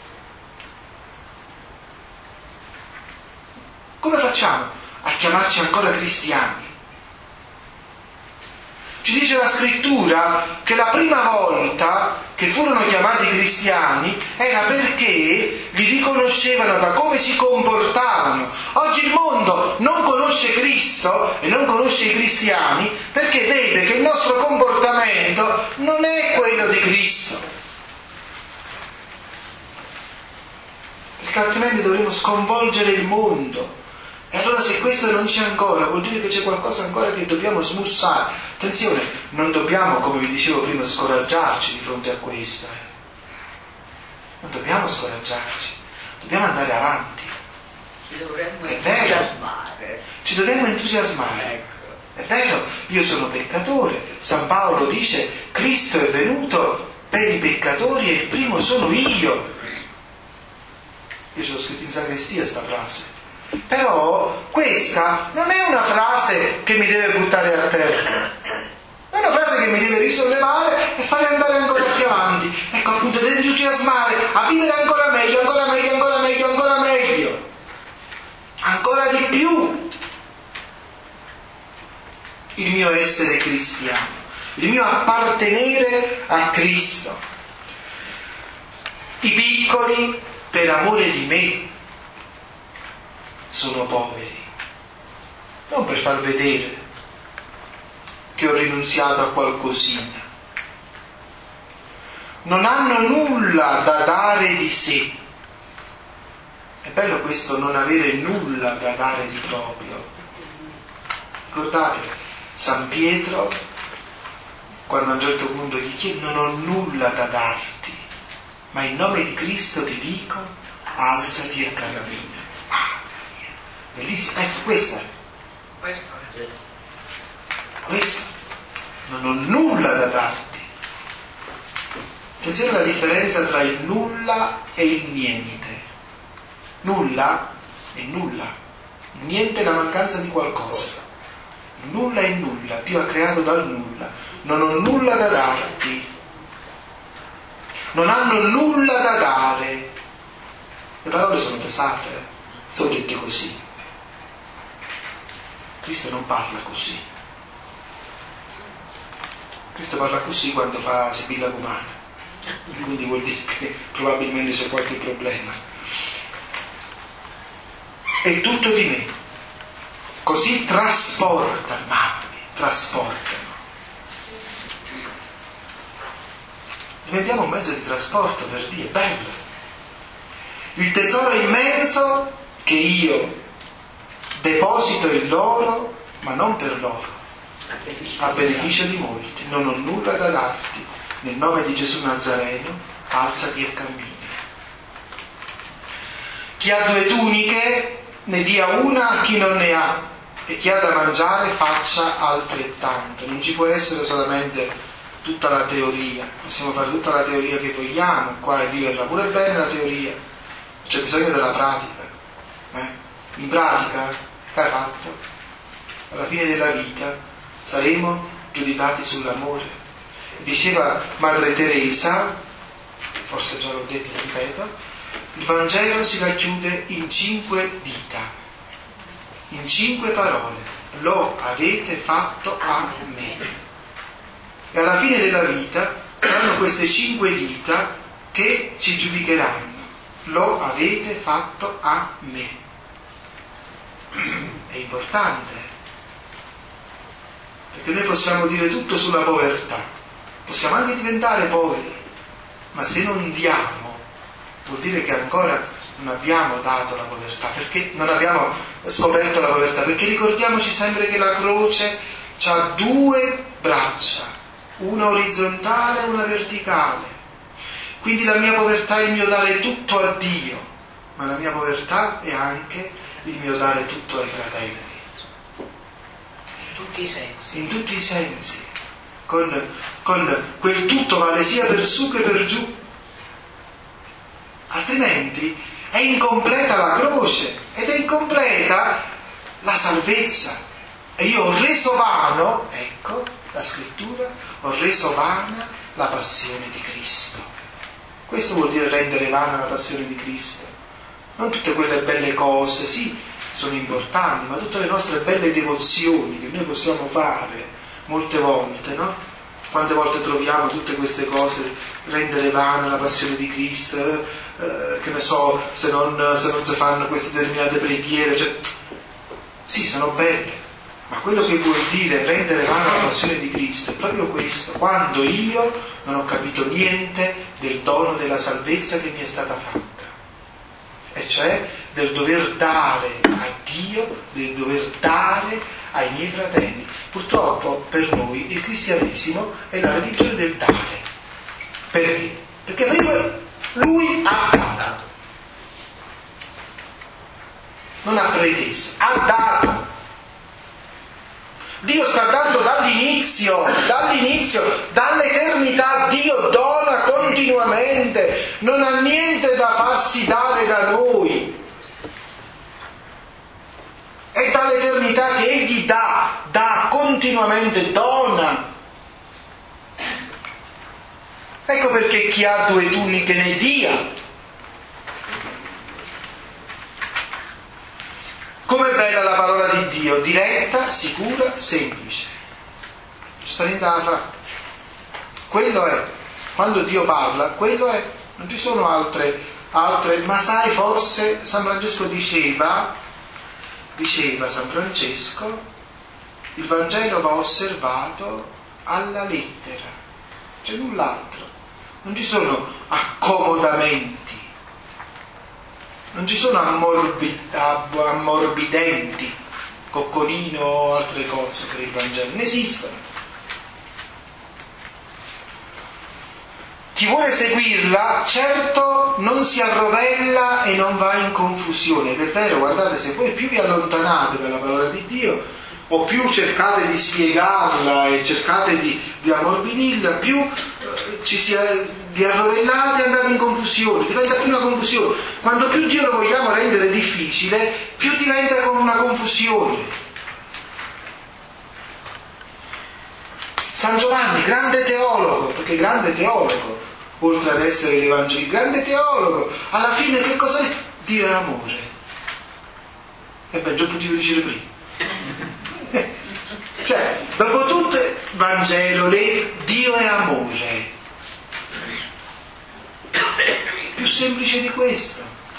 Come facciamo a chiamarci ancora cristiani? Ci dice la scrittura che la prima volta che furono chiamati cristiani era perché li riconoscevano da come si comportavano. Oggi il mondo non conosce Cristo e non conosce i cristiani perché vede che il nostro comportamento non è quello di Cristo. Perché altrimenti dovremo sconvolgere il mondo. E allora se questo non c'è ancora, vuol dire che c'è qualcosa ancora che dobbiamo smussare. Attenzione, non dobbiamo, come vi dicevo prima, scoraggiarci di fronte a questo. Eh. Non dobbiamo scoraggiarci, dobbiamo andare avanti. Ci dovremmo È vero. entusiasmare. Ci dovremmo entusiasmare. Ecco. È vero, io sono peccatore. San Paolo dice: Cristo è venuto per i peccatori e il primo sono io. Io ce l'ho scritto in sacrestia sta frase. Però questa non è una frase che mi deve buttare a terra, è una frase che mi deve risollevare e fare andare ancora più avanti. Ecco, appunto, deve entusiasmare a vivere ancora meglio, ancora meglio, ancora meglio, ancora meglio, ancora di più il mio essere cristiano, il mio appartenere a Cristo. I piccoli per amore di me sono poveri, non per far vedere che ho rinunziato a qualcosina, non hanno nulla da dare di sé. È bello questo, non avere nulla da dare di proprio. Ricordate, San Pietro, quando a un certo punto gli chiede: non ho nulla da darti, ma in nome di Cristo ti dico, alzati e cammina. Ah, bellissimo, ecco, questo è. Questo è. Questo, non ho nulla da darti. Attenzione alla differenza tra il nulla e il niente. Nulla è nulla, il niente è la mancanza di qualcosa. Il nulla è nulla, Dio ha creato dal nulla. Non ho nulla da darti. Non hanno nulla da dare. Le parole sono pesate, eh? Sono dette così. Cristo non parla così. Cristo parla così quando fa Sibilla Cumana, quindi vuol dire che probabilmente c'è qualche problema. È tutto di me. Così trasportano, mamma mia, trasportano. Diventiamo un mezzo di trasporto per Dio, è bello. Il tesoro immenso che io deposito in loro, ma non per loro, a beneficio di molti. Non ho nulla da darti. Nel nome di Gesù Nazareno, alzati e cammina. Chi ha due tuniche ne dia una a chi non ne ha, e chi ha da mangiare faccia altrettanto. Non ci può essere solamente tutta la teoria, possiamo fare tutta la teoria che vogliamo qua e viverla pure bene la teoria, c'è bisogno della pratica. Eh? In pratica, che hai fatto? Alla fine della vita saremo giudicati sull'amore. Diceva Madre Teresa, forse già l'ho detto, ripeto, il Vangelo si racchiude in cinque dita, in cinque parole: lo avete fatto a me. E alla fine della vita saranno queste cinque dita che ci giudicheranno: lo avete fatto a me. È importante, perché noi possiamo dire tutto sulla povertà, possiamo anche diventare poveri, ma se non diamo vuol dire che ancora non abbiamo dato la povertà, perché non abbiamo scoperto la povertà, perché ricordiamoci sempre che la croce ha due braccia, una orizzontale e una verticale. Quindi la mia povertà è il mio dare tutto a Dio, ma la mia povertà è anche il mio dare tutto ai fratelli. In tutti i sensi. In tutti i sensi. Con, con quel tutto vale sia per su che per giù. Altrimenti è incompleta la croce ed è incompleta la salvezza. E io ho reso vano, ecco la scrittura, ho reso vana la passione di Cristo. Questo vuol dire rendere vana la passione di Cristo. Non tutte quelle belle cose, sì, sono importanti, ma tutte le nostre belle devozioni che noi possiamo fare molte volte, no? Quante volte troviamo tutte queste cose, rendere vana la passione di Cristo, eh, che ne so, se non, se non si fanno queste determinate preghiere, cioè, sì, sono belle, ma quello che vuol dire rendere vana la passione di Cristo è proprio questo: quando io non ho capito niente del dono della salvezza che mi è stata fatta, e cioè del dover dare a Dio, del dover dare ai miei fratelli. Purtroppo per noi il cristianesimo è la religione del dare. Perché? Perché prima lui ha dato, non ha preteso, ha dato. Dio sta dando dall'inizio, dall'inizio, dall'eternità. Dio dona continuamente, non ha niente da farsi dare da noi. È dall'eternità che Egli dà, dà continuamente, dona. Ecco perché chi ha due tuniche ne dia. Com'è bella la parola di Dio, diretta, sicura, semplice. Non c'è niente da fare. Quello è, quando Dio parla, quello è, non ci sono altre, altre, ma sai, forse San Francesco diceva, diceva San Francesco, il Vangelo va osservato alla lettera, c'è null'altro. non ci sono accomodamenti, non ci sono ammorbi, ammorbidenti, coccolino o altre cose per il Vangelo, non esistono. Chi vuole seguirla, certo, non si arrovella e non va in confusione. Ed è vero, guardate, se voi più vi allontanate dalla parola di Dio, o più cercate di spiegarla e cercate di, di ammorbidirla, più eh, ci si, vi arrovellate e andate in confusione, diventa più una confusione. Quando più Dio lo vogliamo rendere difficile, più diventa come una confusione. San Giovanni, grande teologo, perché grande teologo, oltre ad essere l'Evangelista, grande teologo, alla fine che cosa è? Dio è amore. E beh, già potevo dire prima. Cioè, dopo tutto il Vangelo, le, Dio è amore. Più semplice di questo.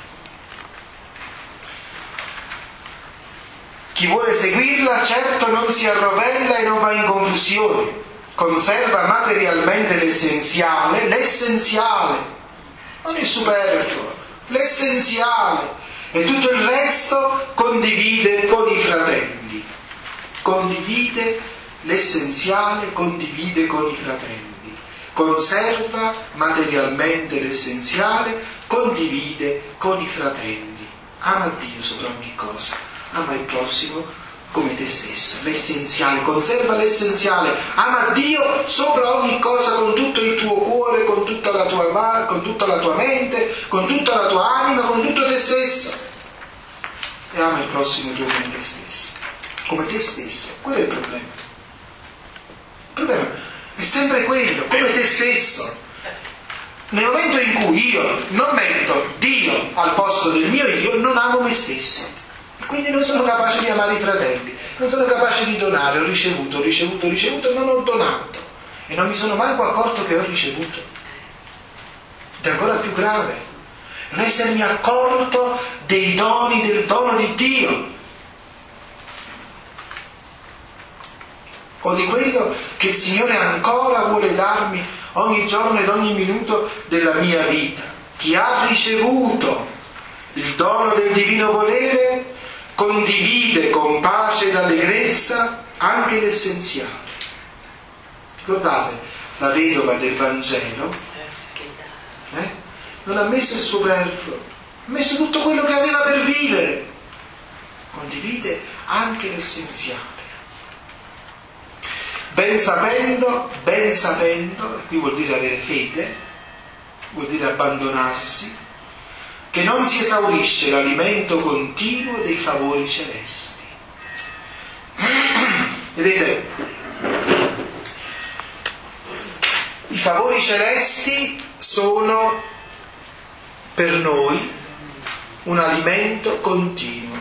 Chi vuole seguirla, certo, non si arrovella e non va in confusione. Conserva materialmente l'essenziale, l'essenziale, non il superfluo, l'essenziale, e tutto il resto condivide con i fratelli. Condivide l'essenziale, condivide con i fratelli. Conserva materialmente l'essenziale, condivide con i fratelli. Ama Dio sopra ogni cosa, ama il prossimo come te stesso, l'essenziale, conserva l'essenziale, ama Dio sopra ogni cosa con tutto il tuo cuore, con tutta la tua, con tutta la tua mente, con tutta la tua anima, con tutto te stesso, e ama il prossimo tuo come te stesso, come te stesso. Quello è il problema. Il problema è sempre quello, come te stesso. Nel momento in cui io non metto Dio al posto del mio io, non amo me stesso. Quindi non sono capace di amare i fratelli, non sono capace di donare, ho ricevuto, ho ricevuto, ho ricevuto e non ho donato. E non mi sono mai accorto che ho ricevuto. Ed è ancora più grave, non essermi accorto dei doni, del dono di Dio. O di quello che il Signore ancora vuole darmi ogni giorno ed ogni minuto della mia vita. Chi ha ricevuto il dono del divino volere condivide con pace ed allegrezza anche l'essenziale. Ricordate la vedova del Vangelo? Eh? Non ha messo il superfluo, ha messo tutto quello che aveva per vivere. Condivide anche l'essenziale. Ben sapendo, ben sapendo, e qui vuol dire avere fede, vuol dire abbandonarsi, che non si esaurisce l'alimento continuo dei favori celesti. Vedete, i favori celesti sono per noi un alimento continuo.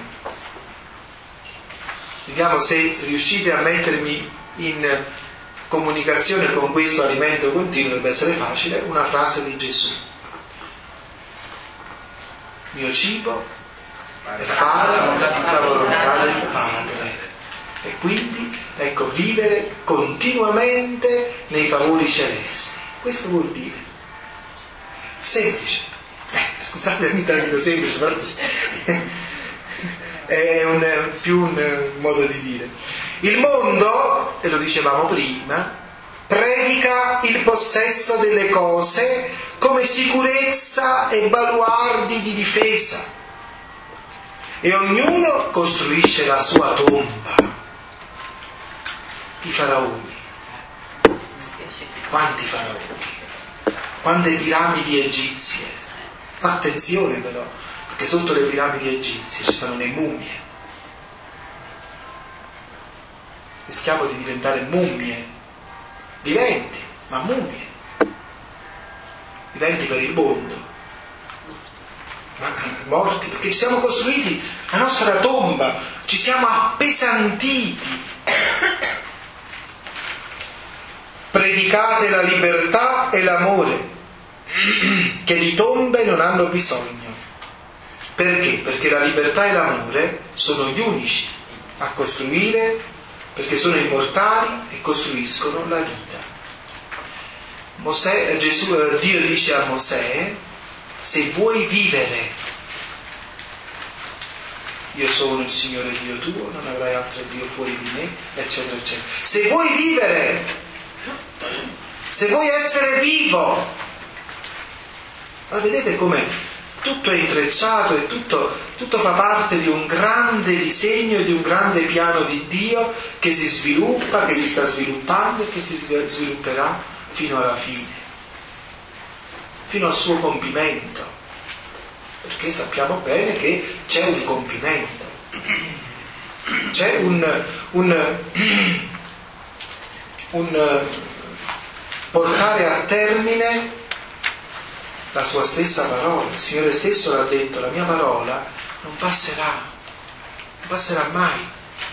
Vediamo se riuscite a mettermi in comunicazione con questo alimento continuo, dovrebbe essere facile, una frase di Gesù. Mio cibo è fare la volontà del Padre. E quindi, ecco, vivere continuamente nei favori celesti. Questo vuol dire semplice. Eh, scusate, mi taglio semplice, però è un, più un modo di dire. Il mondo, e lo dicevamo prima, predica il possesso delle cose come sicurezza e baluardi di difesa, e ognuno costruisce la sua tomba. I faraoni, quanti faraoni, quante piramidi egizie. Attenzione però, perché sotto le piramidi egizie ci stanno le mummie. Rischiamo di diventare mummie, viventi, ma mummie, viventi per il mondo, ma morti, perché ci siamo costruiti la nostra tomba, ci siamo appesantiti. Predicate la libertà e l'amore, che di tombe non hanno bisogno. Perché? Perché la libertà e l'amore sono gli unici a costruire, perché sono immortali e costruiscono la vita. Mosè, Gesù, Dio dice a Mosè: se vuoi vivere, io sono il Signore Dio tuo, non avrai altro Dio fuori di me, eccetera, eccetera. Se vuoi vivere, se vuoi essere vivo, allora vedete come tutto è intrecciato e tutto, tutto fa parte di un grande disegno e di un grande piano di Dio che si sviluppa, che si sta sviluppando e che si svilupperà fino alla fine, fino al suo compimento, perché sappiamo bene che c'è un compimento, c'è un, un, un portare a termine la sua stessa parola. Il Signore stesso l'ha detto: la mia parola non passerà, non passerà mai.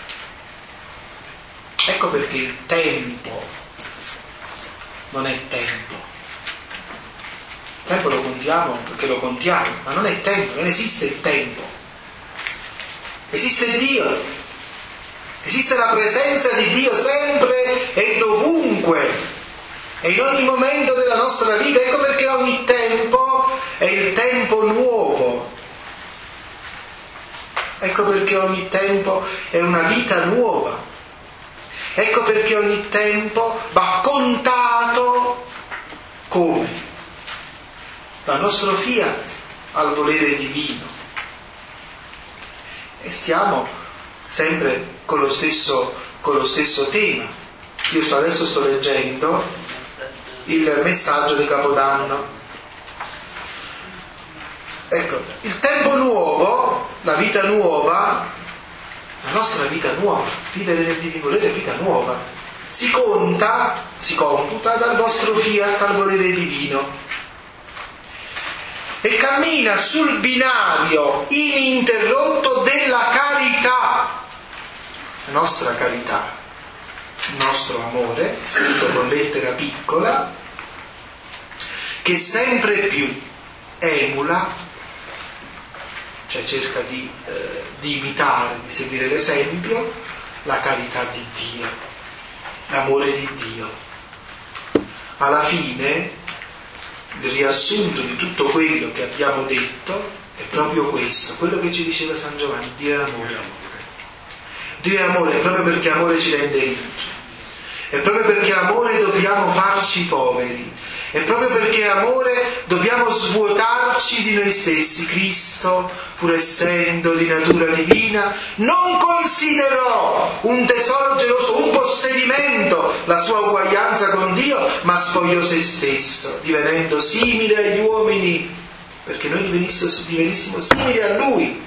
Ecco perché il tempo non è tempo. Il tempo lo contiamo perché lo contiamo, ma non è tempo, non esiste il tempo. Esiste Dio, esiste la presenza di Dio sempre e dovunque e in ogni momento della nostra vita. Ecco perché ogni tempo è il tempo nuovo. Ecco perché ogni tempo è una vita nuova. Ecco perché ogni tempo va contato come? Dal nostro fiat al volere divino. E stiamo sempre con lo stesso, con lo stesso tema. Io sto, adesso sto leggendo il messaggio di Capodanno. Ecco, il tempo nuovo, la vita nuova, la nostra vita nuova, vivere nel divino volere, vita nuova, si conta, si computa dal vostro fiat al volere divino e cammina sul binario ininterrotto della carità, la nostra carità, il nostro amore, scritto con lettera piccola, che sempre più emula, cioè cerca di, eh, di imitare, di seguire l'esempio, la carità di Dio, l'amore di Dio. Alla fine, il riassunto di tutto quello che abbiamo detto è proprio questo, quello che ci diceva San Giovanni: Dio è amore. Dio è amore, proprio perché amore ci rende ricchi. E proprio perché amore dobbiamo farci poveri. E proprio perché amore dobbiamo svuotarci di noi stessi. Cristo, pur essendo di natura divina, non considerò un tesoro geloso, un possedimento, la sua uguaglianza con Dio, ma spogliò se stesso, divenendo simile agli uomini, perché noi divenissimo, divenissimo simili a Lui.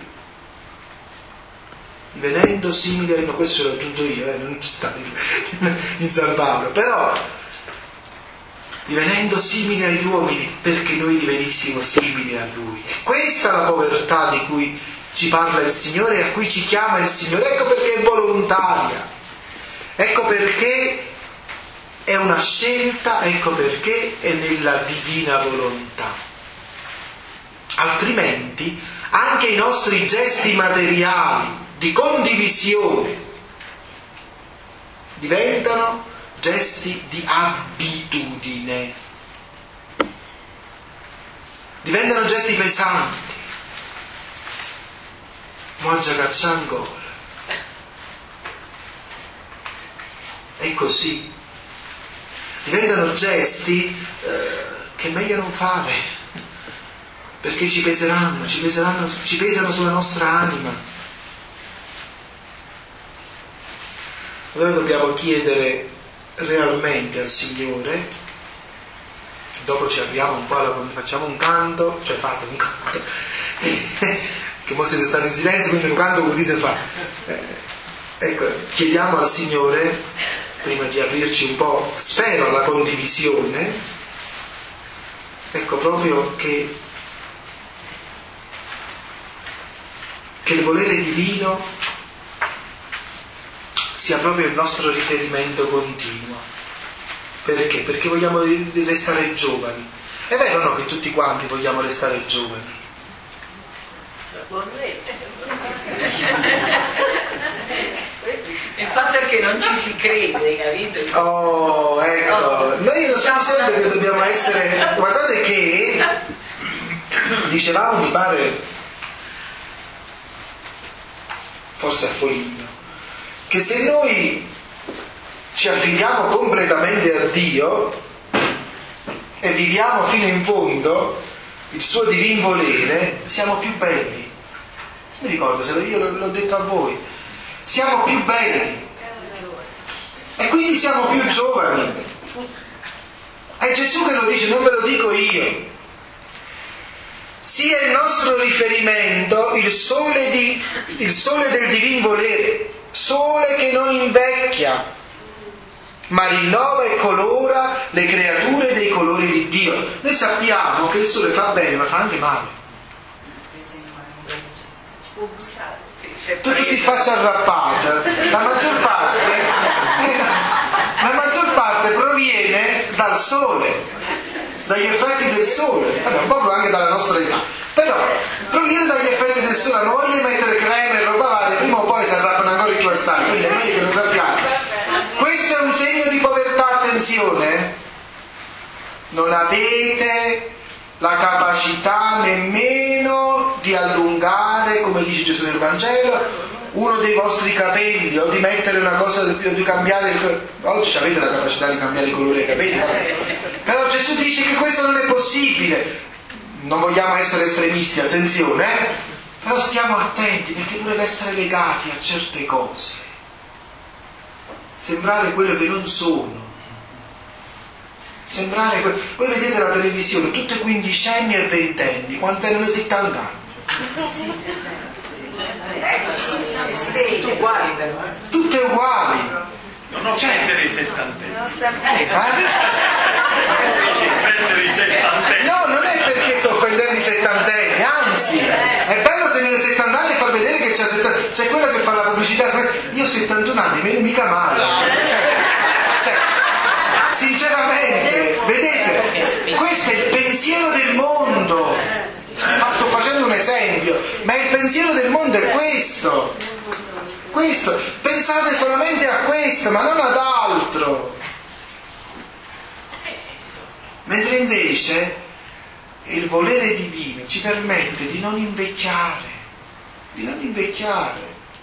Divenendo simili a Lui, questo l'ho aggiunto io, eh, non ci sta in San Paolo, però divenendo simili agli uomini perché noi divenissimo simili a Lui. E questa è la povertà di cui ci parla il Signore e a cui ci chiama il Signore. Ecco perché è volontaria, ecco perché è una scelta, ecco perché è nella divina volontà. Altrimenti anche i nostri gesti materiali di condivisione diventano gesti di abitudine, diventano gesti pesanti. Moggia caccia ancora. È così. Diventano gesti eh, che è meglio non fare, perché ci peseranno, ci peseranno, ci pesano sulla nostra anima. Allora dobbiamo chiedere realmente al Signore, dopo ci apriamo un po' alla, facciamo un canto, cioè fate un canto che voi siete stati in silenzio, quindi un canto potete fare, eh, ecco, chiediamo al Signore, prima di aprirci un po', spero, alla condivisione, ecco, proprio che che il volere divino sia proprio il nostro riferimento continuo. Perché? Perché vogliamo restare giovani. È vero o no che tutti quanti vogliamo restare giovani? Il fatto è che che non ci si crede, capito? Oh, ecco, Oh. noi non stiamo dicendo che dobbiamo essere, guardate che dicevamo, mi pare, forse a Foligno, che se noi ci affidiamo completamente a Dio e viviamo fino in fondo il suo divin volere, siamo più belli. Mi ricordo, se io l'ho detto a voi, siamo più belli e quindi siamo più giovani. È Gesù che lo dice, non ve lo dico io. Sia il nostro riferimento il sole, di, il sole del divin volere, sole che non invecchia, ma rinnova e colora le creature dei colori di Dio. Noi sappiamo che il sole fa bene, ma fa anche male. Tutti sti faccia arrappata, la maggior parte la maggior parte proviene dal sole, dagli effetti del sole, vabbè, un po' anche dalla nostra età, però proviene dagli effetti del sole. Non voglio mettere creme e roba varia, prima o poi si arrappano ancora i tuoi assai, quindi è meglio che lo sappiate. Questo è un segno di povertà, attenzione, non avete la capacità nemmeno di allungare, come dice Gesù nel Vangelo, uno dei vostri capelli, o di mettere una cosa, di cambiare il, oggi avete la capacità di cambiare il colore dei capelli, vabbè. Però Gesù dice che questo non è possibile. Non vogliamo essere estremisti, attenzione, eh? Però stiamo attenti, perché pure l'essere legati a certe cose, sembrare quello che non sono, sembrare que... voi vedete la televisione, tutte quindicenni e ventenni, quanto hanno settanta anni, tutte uguali, tutte uguali. Non offendere i settantenni. Eh? Offendere i settantenni. No, non è perché sto offendendo i settantenni, anzi, è bello tenere settanta anni e far vedere che c'è settanta. C'è quello che fa la pubblicità, io ho settantuno anni, mica male. Cioè, sinceramente, vedete, questo è il pensiero del mondo. Ma sto facendo un esempio, ma il pensiero del mondo è questo. Questo, pensate solamente a questo, ma non ad altro. Mentre invece il volere divino ci permette di non invecchiare, di non invecchiare.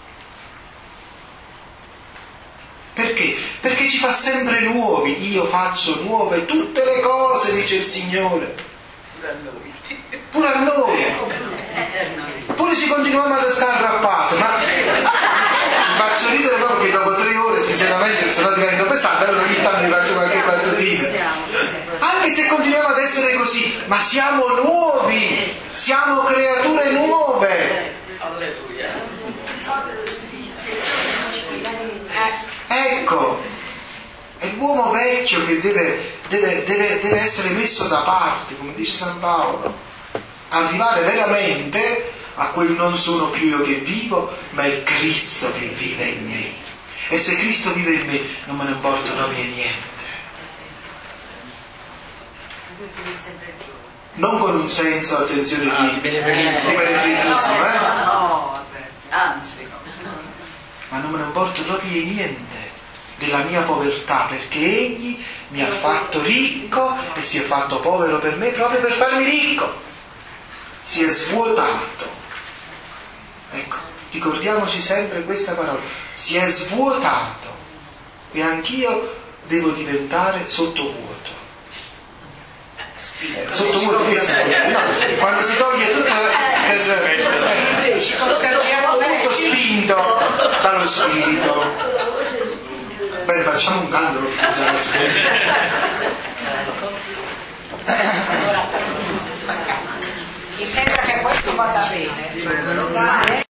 Perché? Perché ci fa sempre nuovi. Io faccio nuove tutte le cose, dice il Signore. Pure a noi. Pure se continuiamo a restare arrappati, ma mi faccio ridere proprio che dopo tre ore sinceramente se no divento pesante, allora ogni tanto mi faccio qualche battutina. Anche se continuiamo ad essere così, ma siamo nuovi, siamo creature nuove. Ecco, è l'uomo vecchio che deve, deve, deve, deve essere messo da parte, come dice San Paolo, arrivare veramente a quel non sono più io che vivo, ma è Cristo che vive in me. E se Cristo vive in me, non me ne importa non è niente. Non con un senso, attenzione, Ah, di di beneficismo, di beneficismo, eh? No, vabbè, anzi. Ma non me ne importa proprio niente della mia povertà, perché Egli mi ha fatto ricco e si è fatto povero per me proprio per farmi ricco. Si è svuotato. Ecco, ricordiamoci sempre questa parola. Si è svuotato e anch'io devo diventare sottovuoto. Eh, sottovuoto che no, quando si toglie tutto eh, tutto spinto dallo spirito. Bene, facciamo un canto. Mi sembra che questo vada bene.